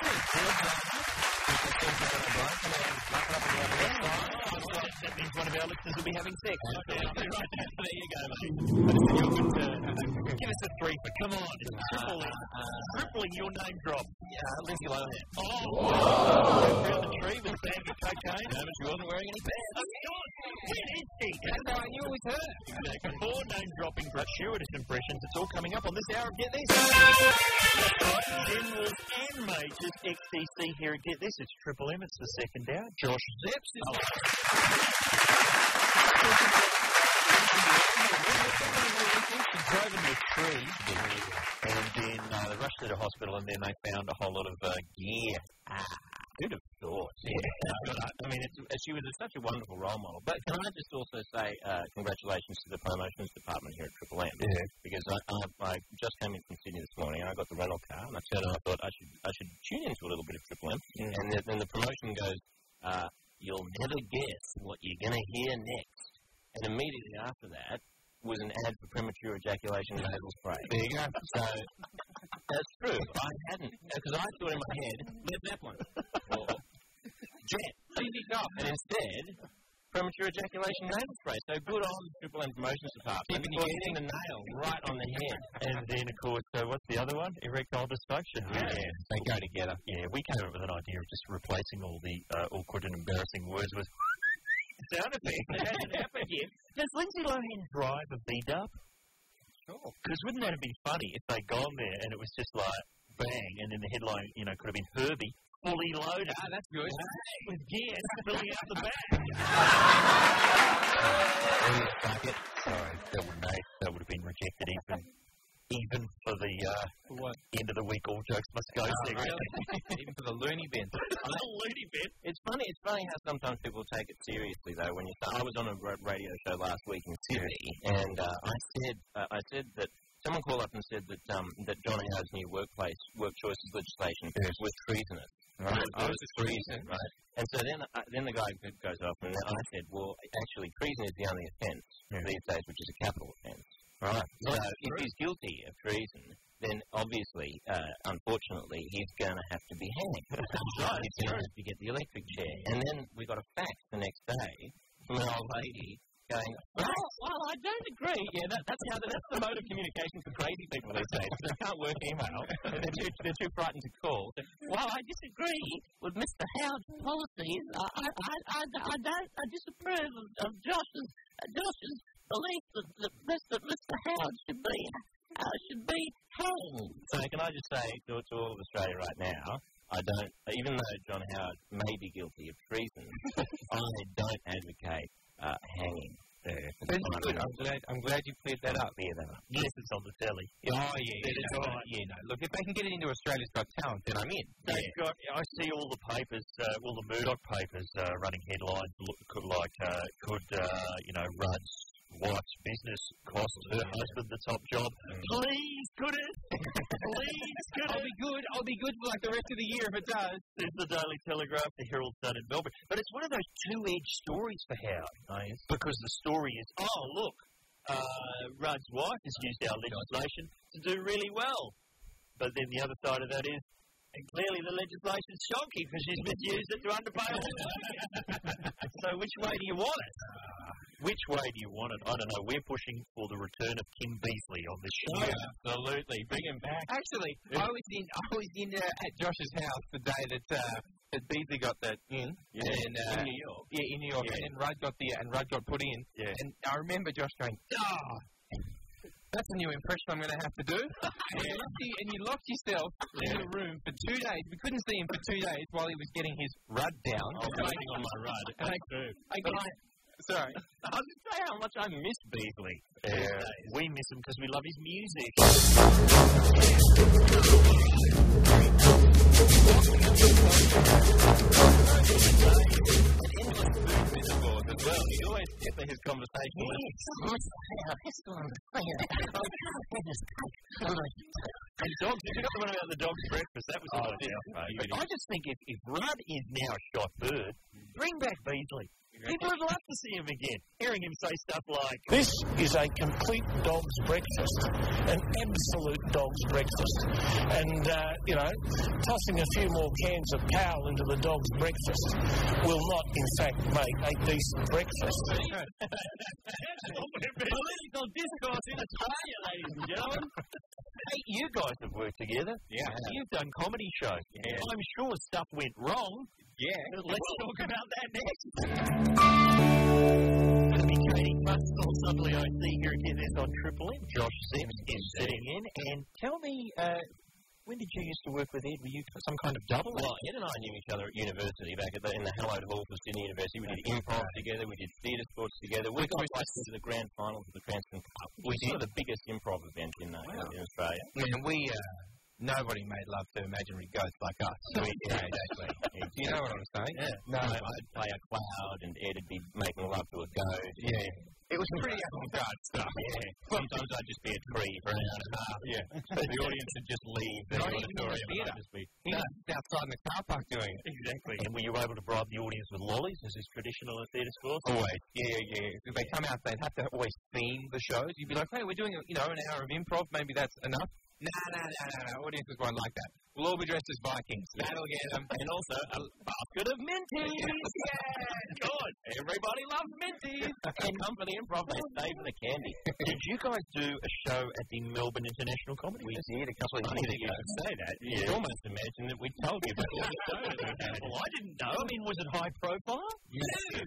That means one of our listeners will be having sex. Okay, right. There you go, mate. Give us a three for, come on. It's triple, uh, tripling your name drop. Yeah, Lindsay Lohan. Oh, wow. Around the tree with a bag of cocaine. No, but she wasn't wearing any pants. Oh, God. Where is she? That's how I knew it was her. Exactly. Four name dropping gratuitous impressions. It's all coming up on this hour of Get This. That's right. Generals and Majors, X T C here at Get This. It's Triple M. It's the second hour. Josh Zepps is oh. She drove into a tree, and then uh, they rushed her to hospital, and then they found a whole lot of uh, gear. Ah, who'd have thought? Yeah. I mean, it's, she was a, such a wonderful role model. But can I just also say uh, congratulations to the promotions department here at Triple M? Yeah. Because I, I, I just came in from Sydney this morning, and I got the rental car, and I turned and I thought I should I should tune into a little bit of Triple M. Mm. And then the, the promotion goes, uh, you'll never guess what you're going to hear next. And immediately after that was an ad for premature ejaculation nasal spray. There you go. So that's true. I hadn't, because I thought in my head, Led Zeppelin or Jet, Z Z Top, and instead premature ejaculation nasal spray. So good on the Triple M promotions department. Keeping you hitting the nail right on the head. And then, of course, uh, what's the other one? Erectile dysfunction. Yeah, yeah, they go together. Yeah, we came up with an idea of just replacing all the uh, awkward and embarrassing words with sound effects. It hasn't happened yet. Does Lindsay Lohan drive a V-dub? Sure. Because wouldn't that have been funny if they'd gone there and it was just like, bang, and then the headline, you know, could have been Herbie, fully loaded. Ah, that's good. With gear spilling out the back. Sorry, that would, that would have been rejected even. Even for the uh, end of the week, all jokes must go. Oh, really? Even for the loony bin. The loony bin. It's funny. It's funny how sometimes people take it seriously, though. When you start, I was on a radio show last week in Sydney, and uh, I said, uh, I said that someone called up and said that um, that John Howard's new workplace work choices legislation yes. was treasonous. Right? Oh, it's treason, right? And so then, uh, then the guy goes off, and then I said, well, actually, treason is the only offence yeah. these days, which is a capital offence. Right. So if he's guilty of treason, then obviously, uh, unfortunately, he's going to have to be hanged. Right. He's going to have to get the electric chair. And then we got a fax the next day from an old lady going, well, well I don't agree. Yeah, that, that's how the, that's the mode of communication for crazy people these days. They can't work email, and they're too, they're too frightened to call. So, well, I disagree with Mister Howard's policies. I, I, I, I, I don't. I disapprove of, of Josh's uh, Josh's belief that, that Mister Mister Howard should be uh, should be hanged. So can I just say to, to all of Australia right now, I don't. Even though John Howard may be guilty of treason, I don't advocate uh, hanging. Uh, That's good. I'm glad, I'm glad you cleared that up. Clear that up. Yes, it's on the telly. Oh, yeah. Yeah, yeah, no, yeah, no. Look, if they can get it into Australia's Got Talent, then I'm in. They've yeah. got, I see all the papers, uh, all the Murdoch papers uh, running headlines look, could, like, uh, could, uh, you know, Rudd's wife's business costs her husband the top job. Please, could it? Please, could I'll it? be good. I'll be good for like the rest of the year if it does. There's the Daily Telegraph, the Herald Sun in Melbourne. But it's one of those two-edged stories for Howard. Because the story is, oh, look, uh, Rudd's wife has used our legislation to do really well. But then the other side of that is, and clearly the legislation's shocking because she's misused it to underpay all the So which way do you want it? Which way do you want it? I don't know. We're pushing for the return of Kim Beazley on this show. Yeah, absolutely. Bring him back. Actually, yeah. I was in I was in uh, at Josh's house the day that uh, that Beazley got that in. Yeah. And, uh, in New York. Yeah, in New York. Yeah. And Rudd got the and Rudd got put in. Yeah. And I remember Josh going, ah. That's a new impression I'm going to have to do. and, and you locked yourself yeah. in a room for two days. We couldn't see him for two days while he was getting his Rudd down. I was waiting on my Rudd. And I, true. I, I, sorry. I was just saying how much I miss Beazley. Yeah. We miss him because we love his music. As well, he always gets to his conversation. And dogs, you know the one about the dog's breakfast? That was oh, yeah. I just think if, if Rudd is now a shot bird, bring back Beazley. People would love to see him again. Hearing him say stuff like, "This is a complete dog's breakfast, an absolute dog's breakfast." And, uh, you know, tossing a few more cans of Powell into the dog's breakfast will not, in fact, make a decent breakfast. Political discourse in Australia, ladies and gentlemen. Hey, you guys have worked together. Yeah. You've done comedy shows. Yeah. I'm sure stuff went wrong. Yeah. Let's talk about that next. Going to be trading Muscle. Suddenly I see here again this on Triple M. Josh Sims is sitting in. And tell me, uh, when did you used to work with Ed? Were you some kind of double? Well, Ed and I knew each other at university back at the, in the Hallowed Hall for Sydney University. We did improv together. We did theatre sports together. We got close to the grand finals of the Cranston Cup. We did one of the biggest improv events in, uh, wow. in Australia. And we... Uh, Nobody made love to imaginary ghosts like us. We did, exactly. Do you know what I'm saying? Yeah. No, I'd play a cloud and Ed'd be making love to a ghost. Yeah. It was pretty avant-garde stuff. Yeah. Sometimes I'd just be a tree for an hour and a half. Yeah. The audience would just leave the auditorium and I'd just be... He was outside in the car park doing it. Exactly. And were you able to bribe the audience with lollies, as is traditional at theatre schools? Always. Yeah, yeah. If they come out, they'd have to always theme the shows. You'd be like, hey, we're doing, you know, an hour of improv. Maybe that's enough. No, no, no, no, no. Audiences won't like that. We'll all be dressed as Vikings. That'll get them. And also a basket of Minties. Yeah, good. Everybody loves Minties. And come for the improv, they stay for the candy. Did you guys do a show at the Melbourne International Comedy We Festival? did a couple of years ago. You could say that. You Yeah. almost imagine that we told you about all the shows that we've had. Well, I didn't know. I mean, was it high profile? Yeah.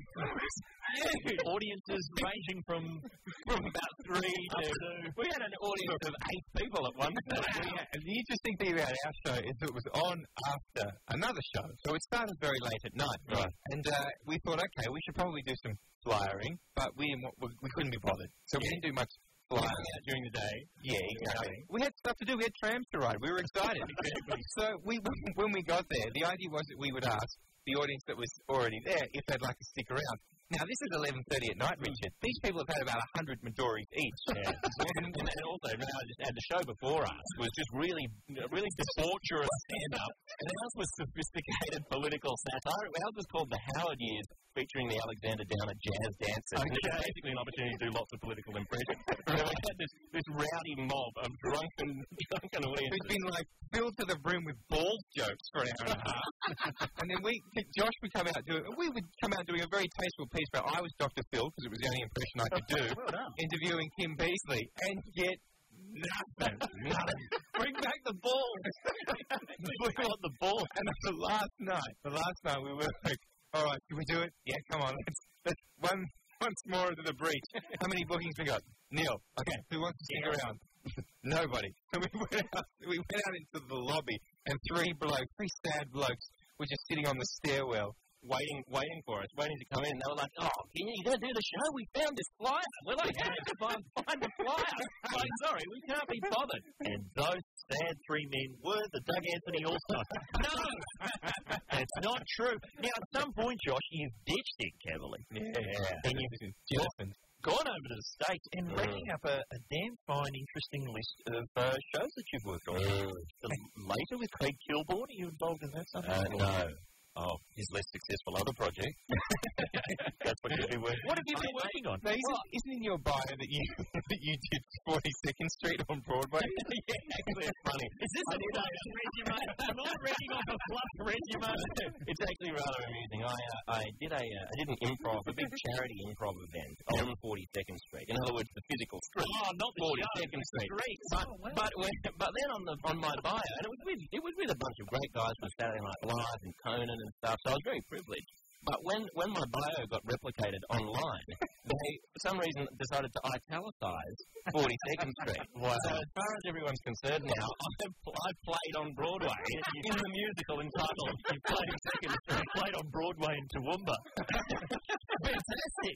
Audiences ranging from From about three to... We had an audience of eight people at one point. Yeah, and the interesting thing about our show is it was on after another show. So it started very late at night. Right. And uh, we thought, okay, we should probably do some flyering, but we didn't, wa- we, we couldn't be bothered. So we didn't do much flying out during the day. Yeah, exactly. We had stuff to do. We had trams to ride. We were excited. So we, when we got there, the idea was that we would ask the audience that was already there if they'd like to stick around. Now, this is eleven thirty at night, Richard. These people have had about one hundred Madoris each. Yeah. and, and also, now I just had the show before us was just really, really debaucherous stand-up. And ours was sophisticated political satire. Ours was called The Howard Years, featuring the Alexander Downer Jazz Dancers. Okay. And it was basically an opportunity to do lots of political impressions. So we had this, this rowdy mob of drunken, drunken audience. Who's been, like, filled to the brim with balls jokes for an hour and a half. And then we, Josh would come out doing, we would come out doing a very tasteful piece, but I was Doctor Phil, because it was the only impression I could do, well interviewing Kim Beazley, and get nothing. Nothing. Bring back the balls. We got the ball. And the last night, the last night we were like, all right, can we do it? Yeah, come on. Let's, let's one, once more into the breach. How many bookings we got? Nil. Okay, who wants to stick around? Nobody. So we went out, we went out into the lobby, and three blokes, three sad blokes, were just sitting on the stairwell, waiting waiting for us, waiting to come in. They were like, oh, can you, you going to do the show? We found this flyer. We're like, how did you find, find the flyer? Like, sorry, we can't be bothered. And those sad three men were the Doug Anthony All-Stars. No! That's not true. Now, at some point, Josh, you've ditched it, Cavalier. Yeah. And you've, gone over to the States and mm. racking up a, a damn fine, interesting list of uh, shows that you've worked on. Mm. Later with Craig Kilborn, are you involved in that something? Uh, no. Oh, his less successful other project. That's what you've been working. What have you been working on? No, isn't, isn't in your bio that you that you did forty-second Street on Broadway? Yeah, actually, it's funny. Is this I a fluff resume? Am I reading off a fluff resume? It's actually rather amusing. I uh, I did a uh, I did an improv, a big charity improv event on forty-second Street. In other words, the physical street. Oh, not the forty-second Street. But oh, wow. but when, but then on the on my bio, and it was with it was with a bunch of great guys from Saturday Night Live and Conan and stuff, so I was very privileged. But when, when my bio got replicated online, they, for some reason, decided to italicize forty-second Street. Wow. So as far as everyone's concerned now, I've, I've played on Broadway in the musical entitled You Played Second Street, played on Broadway in Toowoomba. Fantastic.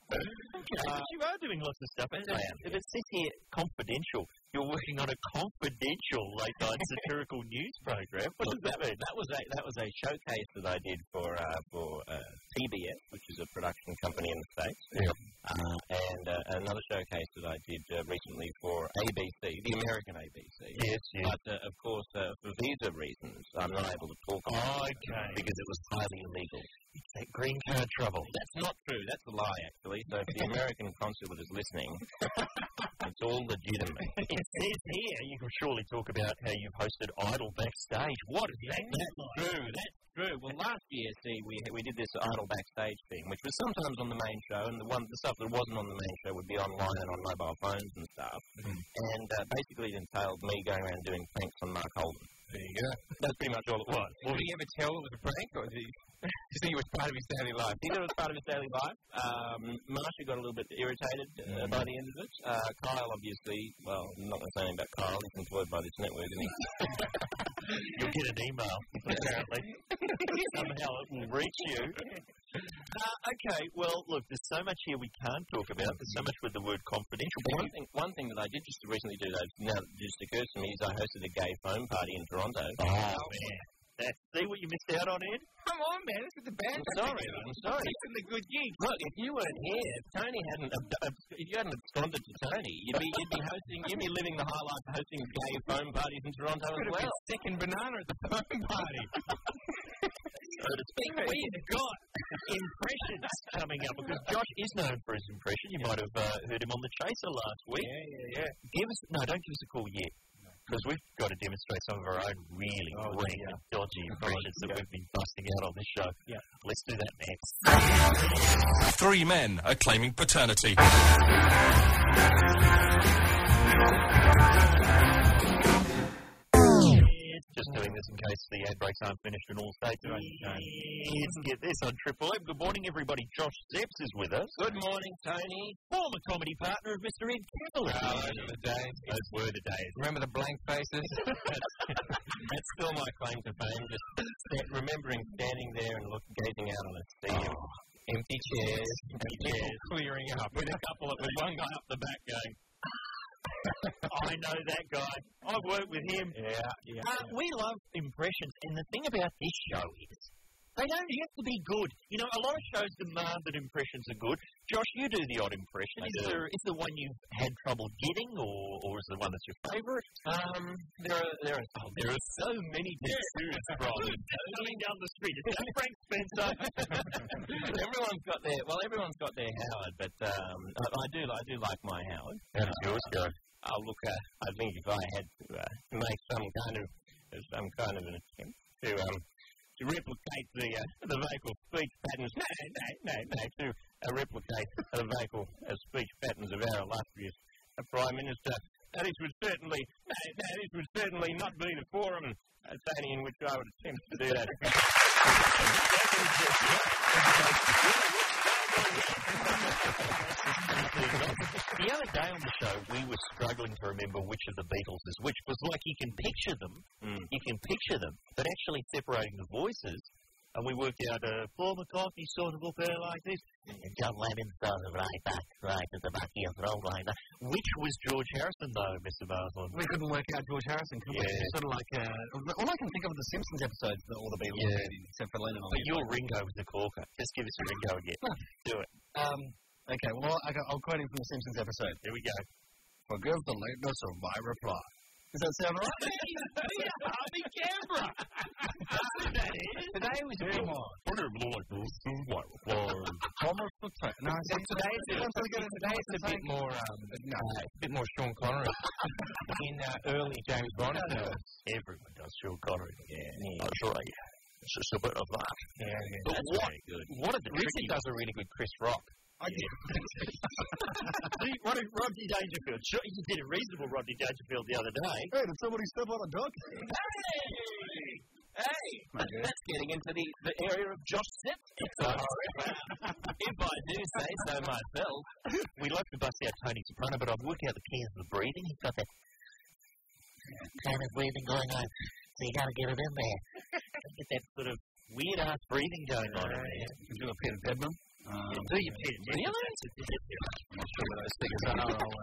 Uh, you are doing lots of stuff. And if it says here confidential, you're working on a confidential late-night satirical news program. What does that mean? That was a that was a showcase that I did for uh, for uh, T B S, which is a production company in the States. Yeah. Uh, and uh, another showcase that I did uh, recently for A B C, the American A B C. Yes, yes. But uh, of course, uh, for visa reasons, I'm not able to talk on oh, it okay. because it was highly illegal. It's that green card trouble. That's not true. That's a lie, actually. So if the American consulate is listening, it's all legitimate. It says here you can surely talk about how you've hosted Idol backstage. What is that? That's like? true. That's true. Well, last year, see, we we did this Idol backstage thing, which was sometimes on the main show, and the one the stuff that wasn't on the main show would be online and on mobile phones and stuff. Mm-hmm. And uh, basically, it entailed me going around doing pranks on Mark Holden. There you go. That's pretty much all it was. Well, did he ever tell it was a prank, or did he, did you think it was part of his daily life? He thought it was part of his daily life. Um, Marsha got a little bit irritated uh, mm-hmm. by the end of it. Uh, Kyle, obviously, well, I'm not going to say anything about Kyle. He's employed by this network, isn't he? You'll get an email, apparently. Somehow it will reach you. Uh, okay, well, look, there's so much here we can't talk about. There's so much with the word confidential. But one thing, one thing that I did just recently do, though, now that it just occurs to me, is I hosted a gay foam party in Toronto. Oh, man. That's, see what you missed out on, Ed? Come on, man. This is the bad. I'm sorry. I'm sorry. This is the good gig. Look, if you weren't here, if Tony hadn't, uh, if you hadn't absconded to Tony, you'd be, you'd be hosting, you'd be living the high life hosting gay foam parties in Toronto as well. Second banana at the foam party. So to speak, we've got impressions coming up because Josh is known for his impression. You might have uh, heard him on The Chaser last week. Yeah, yeah, yeah. Give us no, don't give us a call yet. Because we've got to demonstrate some of our own really oh, green yeah. dodgy impressions that yeah. we've been busting out on this show. Yeah. Let's do that next. Three men are claiming paternity. Just doing this in case the ad breaks aren't finished in all states. Let's get this on Triple M. Good morning, everybody. Josh Zepps is with us. Good morning, Tony. Former comedy partner of Mister Ed Kevler. Oh, those are the days. Those were the days. Remember the blank faces? That's still my claim to fame. Just remembering standing there and look, gazing out on a stadium. Oh. Empty chairs, empty chairs, clearing up with a couple of, with one guy up the back going, I know that guy. I've worked with him. Yeah, yeah, uh, yeah. We love impressions, and the thing about this show is they don't have to be good. You know, a lot of shows demand that impressions are good. Josh, you do the odd impression. I is do. there is there one you've had trouble getting, or, or is there one that's your favourite? Um, there are there are oh, there are so many to choose from. Coming down the street, is that Frank Spencer? Everyone's got their well, everyone's got their Howard, but um, I, I do I do like my Howard. How does yours go? Oh, look, uh, I think if I had to uh, make some kind of some kind of an attempt to um, to replicate the uh, the vocal speech patterns, no, no, no, no, to uh, replicate the vocal uh, speech patterns of our illustrious uh, Prime Minister, uh, this would certainly no, no, this would certainly not be the forum, uh, Tony, in which I would attempt to do that. The other day on the show, we were struggling to remember which of the Beatles is which, because like you can picture them, mm. you can picture them, but actually separating the voices, and we worked out uh, Paul McCartney sort of up there like this, and John Lennon sort of right back, right at the back of your throat like that. Which was George Harrison, though, Mister Barthon? We couldn't work out George Harrison, could yeah. we? It's sort of like, uh, all I can think of are the Simpsons episodes that all the Beatles yeah. did, except for Lennon. But you're Ringo with the corker. Just give us a Ringo again. No. Do it. Um, Okay, well, I, I'll quote him from the Simpsons episode. Here we go. Forgive the lateness of my reply. Does that sound right? Harvey Canberra. That is. Today was a bit more. Thomas the Tank. No, So today's, today it's a bit more, um, no, it's a bit more Sean Connery in uh, early James Bond. Everyone does Sean Connery. Yeah, yeah. That's right. It's just a bit of that. Yeah, yeah. But That's what, very good. what are the Richard tricky... does a really good Chris Rock. I did. See, what did Rodney Dangerfield? Sure, he did a reasonable Rodney Dangerfield the other day. Hey, did somebody step on a duck? Hey! Hey! That's getting into the, the area of Josh Sip. If I do say so myself. We like to bust out Tony Soprano, but I've worked out the keys of the breathing. He's got that kind of breathing going on. So you got to get it in there. Get that sort of weird ass breathing going on in there. You do a Peter Bedlam. Um, do you, Peter? Really? I'm not sure what those figures are.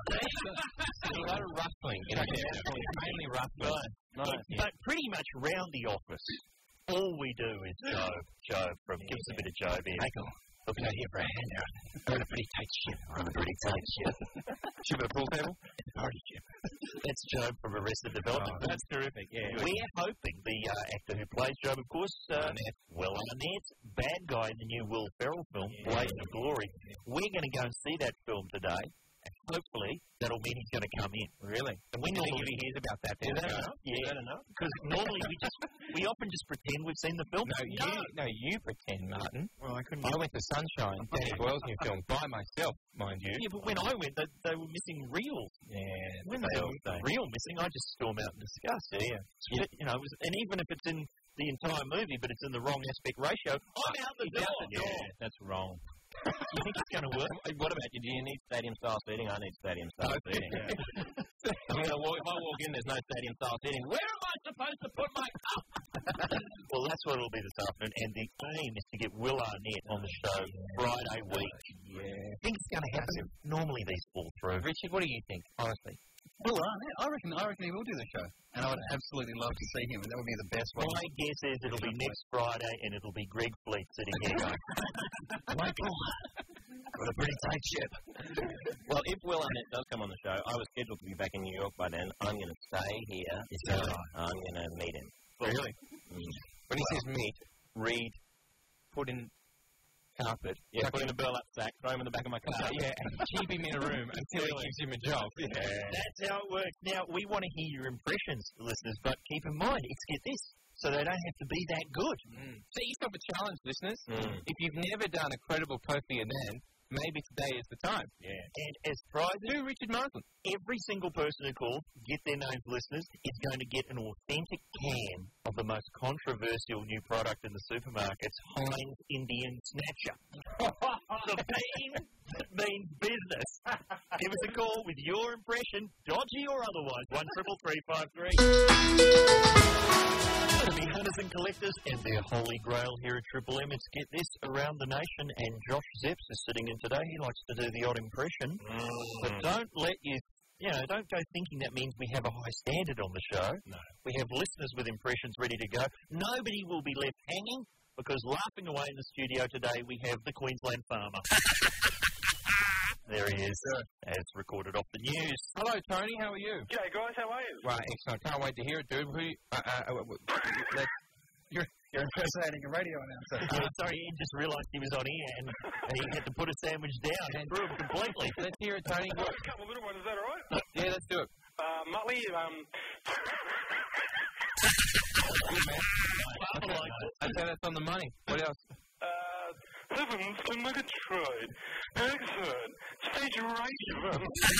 A lot of rustling. You know, mainly rustling. Right. But pretty much round the office, all we do is Joe, Joe from Give Us a Bit of Joe here. Michael, looking out here for a handout. We're on a pretty tight ship. We're on a pretty tight ship. Ship at a pool table? It's a party ship. That's Joe from Arrested Development. Oh, that's terrific, yeah. We're hoping the uh, actor who plays Joe, of course, uh, Arnett. Will Arnett, bad guy in the new Will Ferrell film, yeah. Blade of Glory. We're going to go and see that film today. And hopefully, that'll mean he's going to come in. Really? And we normally he hears about that. Is that enough? Yeah. Is that enough? Because normally we just, we often just pretend we've seen the film. No, you, no, you pretend, Martin. Well, I couldn't. I went to Sunshine, Danny Boyle's new film, by myself, mind you. Yeah, but when I went, they, they were missing reels. Yeah. When they were real missing, I just storm out and discuss. Yeah. yeah. You know, it was, and even if it's in the entire movie, but it's in the wrong aspect ratio, I'm out the door. Yeah, that's wrong. You think it's going to work? What about you? Do you need stadium-style seating? I need stadium-style seating. I mean, if I walk in, there's no stadium-style seating. Where am I supposed to put my cup? Well, that's what it'll be this afternoon, and the aim is to get Will Arnett on the show Friday week. Yeah. I think it's going to happen. Normally these fall through. Richard, what do you think, honestly? Will Arnett, I reckon, I reckon he will do the show. And I would absolutely love to see him, and that would be the best one. My guess is it'll be next Friday, and it'll be Greg Fleet sitting here going, Michael, got a pretty tight ship. Well, if Will Arnett does come on the show, I was scheduled to be back in New York by then. I'm going to stay here. So I'm going to meet him. Really? Mm. When he says meet, read, put in carpet. Yeah, put in a burlap sack, throw him in the back of my car. Yeah, and keep him in a room until he gives him a job. Yeah. That's how it works. Now, we want to hear your impressions, listeners, but keep in mind, it's get this, so they don't have to be that good. Mm. Set yourself a challenge, listeners. Mm. If you've never done a credible Kofi Annan, maybe today is the time. Yeah. And as prizes, do Richard Marsden. Every single person who calls, get their names, listeners, is going to get an authentic can of the most controversial new product in the supermarkets, Heinz Indian Snatcher. The bean that means business. Give us a call with your impression, dodgy or otherwise, one triple three five three. To be hunters and collectors and their holy grail here at Triple M, it's Get This Around the Nation, and Josh Zepps is sitting in today. He likes to do the odd impression, mm. but don't let you, you know, don't go thinking that means we have a high standard on the show. No. We have listeners with impressions ready to go. Nobody will be left hanging, because laughing away in the studio today, we have the Queensland Farmer. There he is, as recorded off the news. Hello, Tony. How are you? G'day, guys. How are you? Right, excellent. Can't wait to hear it, dude. Who? Uh, uh, uh, let's, you're, you're impersonating a radio announcer. Uh, sorry, he just realised he was on air, and he had to put a sandwich down and threw him completely. Let's hear it, Tony. Well, a couple of little ones. Is that all right? Yeah, let's do it. Uh, Muttley, um... Good, man. I'd say that's on the money. What else? Uh, Heavens to Megatroid. Excellent. Stage right.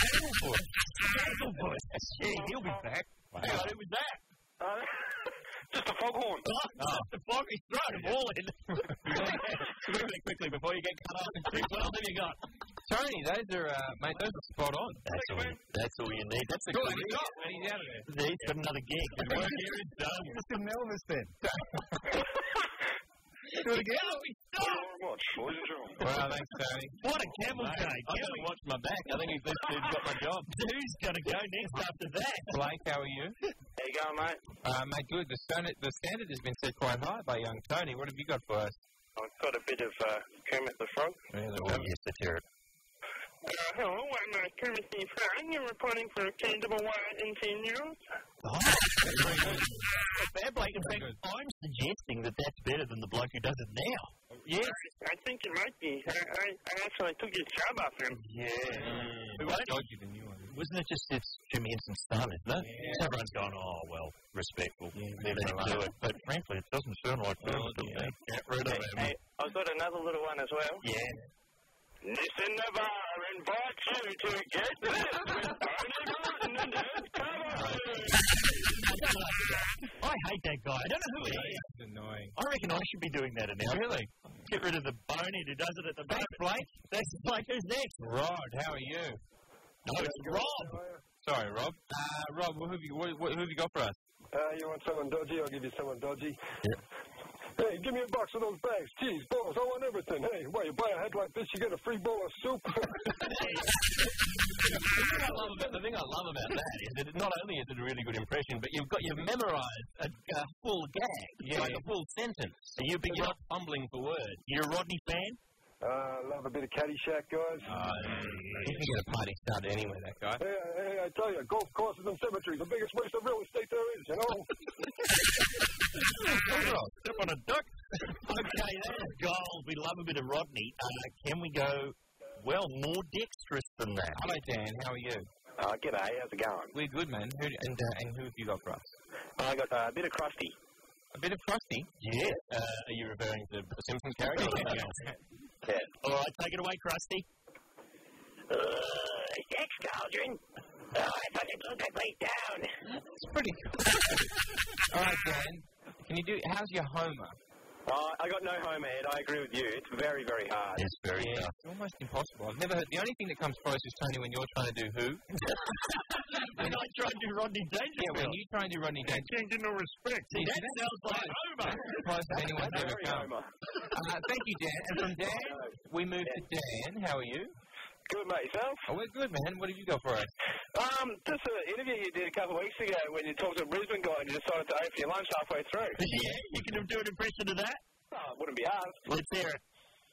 Gee, he'll be back. Wow. Hang on, who was that? Uh, just a foghorn. Oh, oh. Just a fog. He's thrown them all in. Really quickly before you get cut off and see what else have you got? Tony, those are, uh, mate, those are spot on. That's all, that's all you need. That's a good good gig. He's out of there. He's got another gig. The work here is done. Just an Elvis then. Do it again. Thank you very much, ladies and gentlemen. Well, thanks, Tony. What a camel Mate, cake. I'm going to watch my back. I think he's this dude's got my job. Who's going to go next after that? Blake, how are you? How you going, mate? Uh, mate, good. The standard, the standard has been set quite high by young Tony. What have you got for us? I've got a bit of uh, Kermit the Frog. Really? Oh, yes, let's hear it. Uh, hello, I'm uh, Timothy Fran. You're reporting for K W Y N T News. Oh, that's very good. Fair play. In fact, I'm suggesting that that's better than the bloke who does it now. Yes. I, I think it might be. I, I, I actually took his job off him. Yeah. Mm. Who won't dodgy the new one? Wasn't it just it's Jim Henson's son, isn't it? Yeah. So everyone's gone, oh, well, respectful. Yeah, they're going to do it. But frankly, it doesn't sound like them. Oh, yeah. Get rid of hey, him. Hey, I've got another little one as well. Yeah. Listen, Navarre invites you to get this with Tony Martin and his cover. I hate that guy. I don't know who he is. That's annoying. I reckon I should be doing that now. Really? Get rid of the bonehead who does it at the back. Blake. That's Blake. Who's next? Rod, how are you? No, it's Rob. Sorry, Rob. Uh, Rob, what have you, what, what, who have you got for us? Uh, you want someone dodgy? I'll give you someone dodgy. Yeah. Hey, give me a box of those bags. Cheese, balls, I want everything. Hey, well, you buy a head like this, you get a free bowl of soup. the, thing I love about, the thing I love about that is that not only is it a really good impression, but you've got you've memorised a, a full gag, yeah. like a full sentence. So you've been you're not fumbling for words. You're a Rodney fan? Uh, love a bit of Caddyshack, guys. Uh, he can get a party started anyway, that guy. Hey, hey, I tell you, golf courses and cemeteries, the biggest waste of real estate there is, you know? Step on a duck. Okay, that's gold. We love a bit of Rodney. Uh, can we go, well, more dexterous than that? Hello, Dan. How are you? Uh, g'day. How's it going? We're good, man. Who, and, uh, and who have you got for us? I got uh, a bit of crusty. A bit of crusty? Yeah. Uh, are you referring to the Simpsons character? Yeah. All right, take it away, Krusty. Uh, sex cauldron. Oh, I fucking put that place down. It's pretty cool. All right, Dan. Can you do, how's your Homer? Uh, I got no Homer, Ed. I agree with you. It's very, very hard. It's very yeah, tough. It's almost impossible. I've never heard, the only thing that comes close is, Tony, when you're trying to do who? When I try to do Rodney Dangerfield. Yeah, when you try and do Rodney Dangerfield. Can't get no respect. See, that sounds like Homer. Close to anyone's ever come. Uh, thank you, Dan. And from Dan, we move to Dan. How are you? Good, mate. Yourself? Oh, we're good, man. What have you got for us? Um, just an interview you did a couple of weeks ago when you talked to a Brisbane guy and you decided to open your lunch halfway through. Yeah, you can do an impression of that. Oh, it wouldn't be hard. Let's hear it.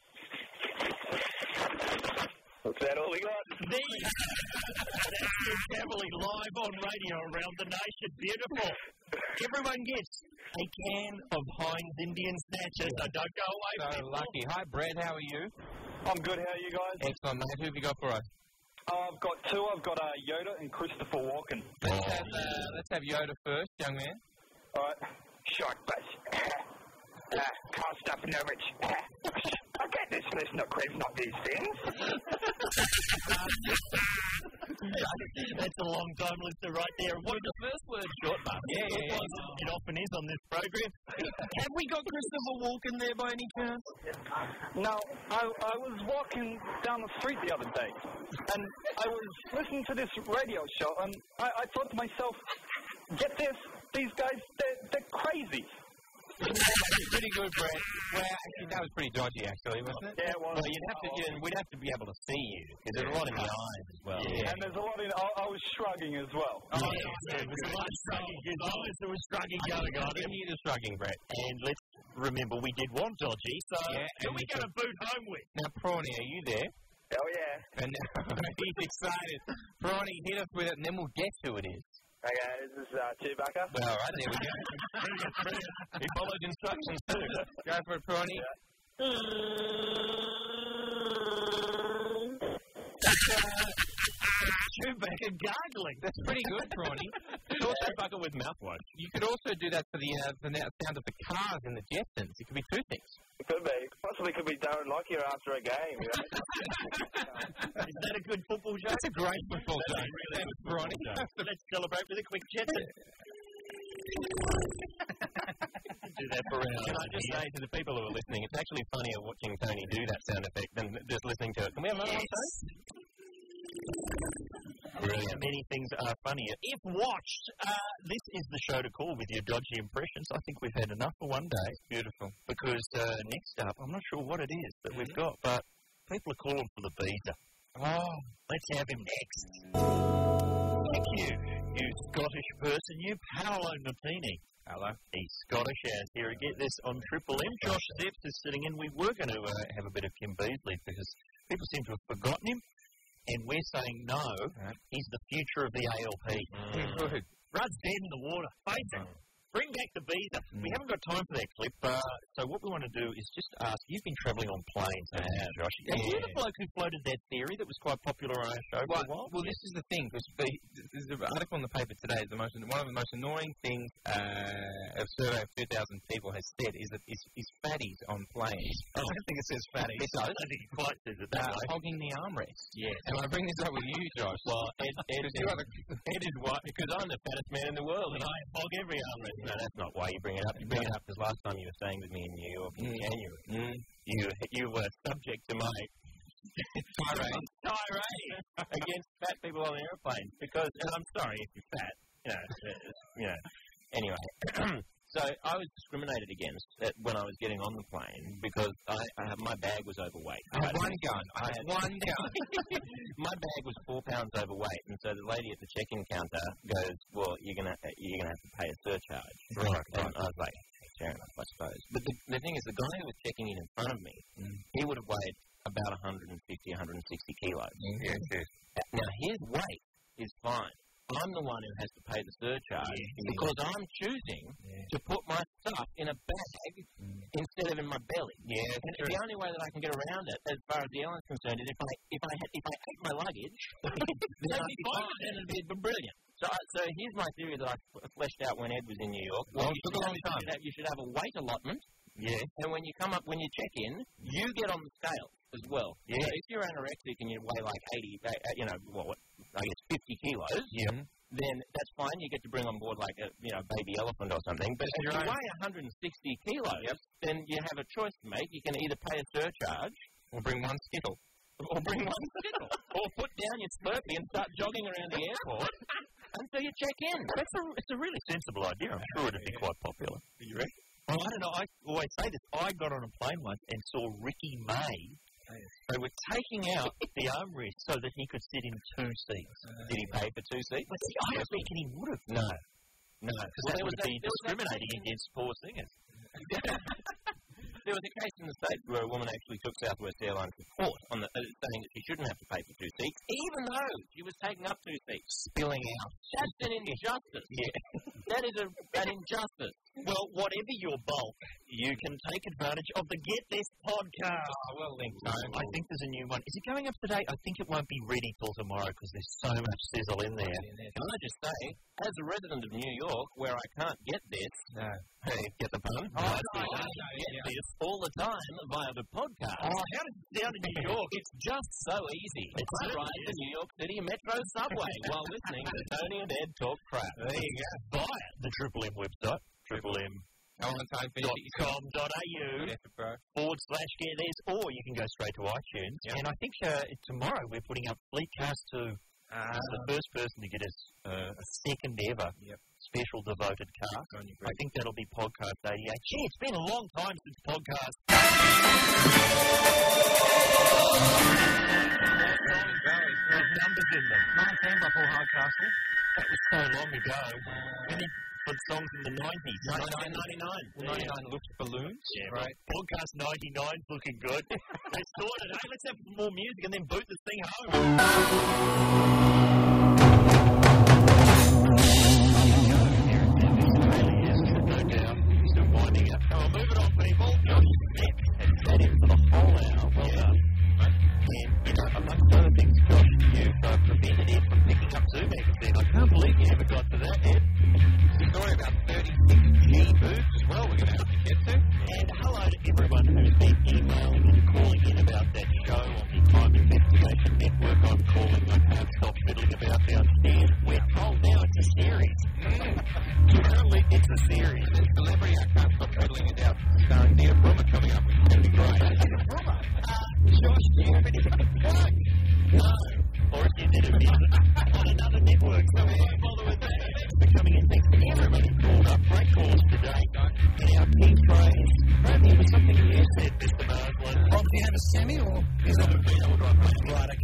Looks that all we got. The That's Jim Cavalier live on radio around the nation. Beautiful. Everyone gets a can of Heinz Indian Snatchers, so don't go away. So people. lucky. Hi, Brad. How are you? I'm good. How are you guys? Excellent, mate. Who have you got for us? Oh, I've got two. I've got uh, Yoda and Christopher Walken. Let's, have, uh, let's have Yoda first, young man. All right. Short bus. Uh, can't stop nervous. I get this listener craves not these things. That's a long time listener right there. What is the first word? Short bus. Yeah, yeah, yeah. It often is on this program. Have we got Christopher Walken there by any chance? No, I, I was walking down the street the other day, and I was listening to this radio show, and I, I thought to myself, get this, these guys, they're, they're crazy. Pretty good, Brad. Well, actually, that was pretty dodgy, actually, wasn't it? Yeah, it was. Well, you'd have to, yeah, we'd have to be able to see you, because there's a lot in the eyes as well. Yeah. And there's a lot in, I, I was shrugging as well. Oh, yeah, yeah, there's a lot of shrugging. There's always there was shrugging going on. I hear the shrugging, Brad. And let's remember, we did want dodgy, so yeah, who are we going to boot home with? Now, Prawny, are you there? Oh, yeah. And he's excited. Prawny, hit us with it, and then we'll guess who it is. Okay, this is uh, Chewbacca. Well, all right, there we go. He followed instructions too. Go for it, Prawny. Chewbacca gargling. That's pretty good, Prawny. It's also Chewbacca with mouthwash. You could also do that for the, uh, the sound of the cars in the Jetsons. It could be two things. It could be. Possibly could be Darren Lockyer after a game. You know? Is that a good football show? That's a great football show. Really Prawny. Let's celebrate with a quick Jetson. Do that for round. Can I just say to the people who are listening, it's actually funnier watching Tony do that sound effect than just listening to it. Can we have another yes. one, Brilliant. Many things are funnier. If watched, uh, this is the show to call with your dodgy impressions. I think we've had enough for one day. Beautiful. Because uh, next up, I'm not sure what it is that we've got, but people are calling for the Beezer. Oh, let's have him next. Thank you, you Scottish person, you Paolo Nutini. Hello. He's Scottish as here again. This on Triple M. Josh Zips is sitting in. We were going to uh, have a bit of Kim Beasley because people seem to have forgotten him. and we're saying no, he's the future of the A L P. Mm. Rudd's dead in the water. Face it. Bring back the Beaver. Mm. We haven't got time for that clip, uh, so what we want to do is just ask, you've been travelling on planes, haven't you, Josh? Yeah. Are you the bloke who floated that theory that was quite popular on our show well, for a while? Well, this is the thing, because the, there's an article in the paper today, the most, one of the most annoying things uh, a survey of two thousand people has said is that is, is fatties on planes. Oh. I don't think it says fatties. It does. I don't think it quite says it that uh, way. Hogging the armrest. Yes. And I bring this up with you, Josh. Well, Ed, Ed, Ed, Ed, Ed is what? Because I'm the fattest man in the world, and I hog every armrest. No, that's not why you bring it up. You bring it up because last time you were staying with me in New York in January, mm. you you were subject to my tirade, tirade against fat people on airplanes. Because, and I'm sorry if you're fat, you know, you know. Anyway, so I was discriminated against at, when I was getting on the plane because I, I my bag was overweight. I had one gun. I had one gun. My bag was four pounds overweight, and so the lady at the check-in counter goes, "Well, you're gonna you're gonna have to pay a surcharge." Right. And I was like, fair enough, I suppose. But the, the thing is, the guy who was checking in in front of me, mm. he would have weighed about one fifty, one sixty kilos. Mm-hmm. Yes, yes. Now, his weight is fine. I'm the one who has to pay the surcharge yeah. because I'm choosing yeah. to put my stuff in a bag mm. instead of in my belly. Yeah, and the only way that I can get around it, as far as the airline's concerned, is if I if I had, if I ate my luggage, then I'd be fine and it'd be brilliant. So, so here's my theory that I fleshed out when Ed was in New York. Well, well it took a long time. You should, have, you should have a weight allotment. Yeah. And when you come up, when you check in, you get on the scale as well. Yeah. So if you're anorexic and you weigh like eighty, uh, you know, well, I guess fifty kilos. Yeah. Then that's fine. You get to bring on board like a you know baby elephant or something. But if you right. weigh one sixty kilos, yep. then you have a choice to make. You can either pay a surcharge or bring one skittle. Or bring one skittle. Or put down your Slurpee and start jogging around the airport until you check in. That's a, it's a really sensible idea. I'm sure it'd be quite popular. Are you ready? Well, I don't know. I always say this. I got on a plane once and saw Ricky May. They were taking out the armrest so that he could sit in two seats. Uh, Did he pay for two seats? Well, see, I was thinking he would have. No. No. Because well, that would be discriminating against poor singers. There was a case in the States where a woman actually took Southwest Airlines to court on the, uh, saying that she shouldn't have to pay for two seats, even though she was taking up two seats. Spilling out. That's an injustice. Yeah. That is a, an injustice. Well, whatever your bulk, you can take advantage of the Get This podcast. Oh, well linked. No, I think there's a new one. Is it going up today? I think it won't be ready till tomorrow because there's so much sizzle in there. Can I just say, as a resident of New York, where I can't get this, no. hey, get the pun? Oh, I no, no, no, get yeah. this all the time via the podcast. Oh, how does it sound in New York? It's just so easy. It's I ride the New York City Metro subway while listening to Tony and Ed talk crap. There you go. Via the Triple M website, triple M. dot com dot a u forward slash get this, or you can go straight to iTunes. Yep. And I think uh, tomorrow we're putting up Fleetcast two. Uh, the first person to get us uh, a second ever yep. special devoted cast. I think that'll be podcast eighty-eight. Gee, it's been a long time since podcast. There's numbers in them. nineteen by Paul Hardcastle. That was so long ago. We need good songs in the nineties. nineteen ninety-nine. ninety-nine looked balloons. Yeah, right. Podcast ninety-nine's looking good. Let's sort it. Hey, let's have some more music and then boot this thing home. No doubt. Still winding up. Oh, move it on, people. Josh Beck has sat in for the whole hour. Well done. And, you know, amongst other things, Josh, you've uh, prevented Ed from picking up Zoom magazine. I can't believe you never got to that, Ed. Story about thirty-six G boots as well we're going to have to get to. And hello to everyone who's been emailing and calling in about that show on the Crime Investigation Network. I'm calling, I can't stop fiddling about downstairs. We're told now it's a series. Apparently it's a series. And Celebrity, I can't stop fiddling about starring Dia Brummer coming up, which is going to be great. Dia Brummer? Uh, Josh, do you have anything to plug? No. Or if you did a visit on another network, so we won't bother with that. Thanks for coming in. Thanks to everyone who called up. Great calls today. And our key phrase, maybe it was something you said, Mister Marsland. Oh, do you have a semi or is it a right?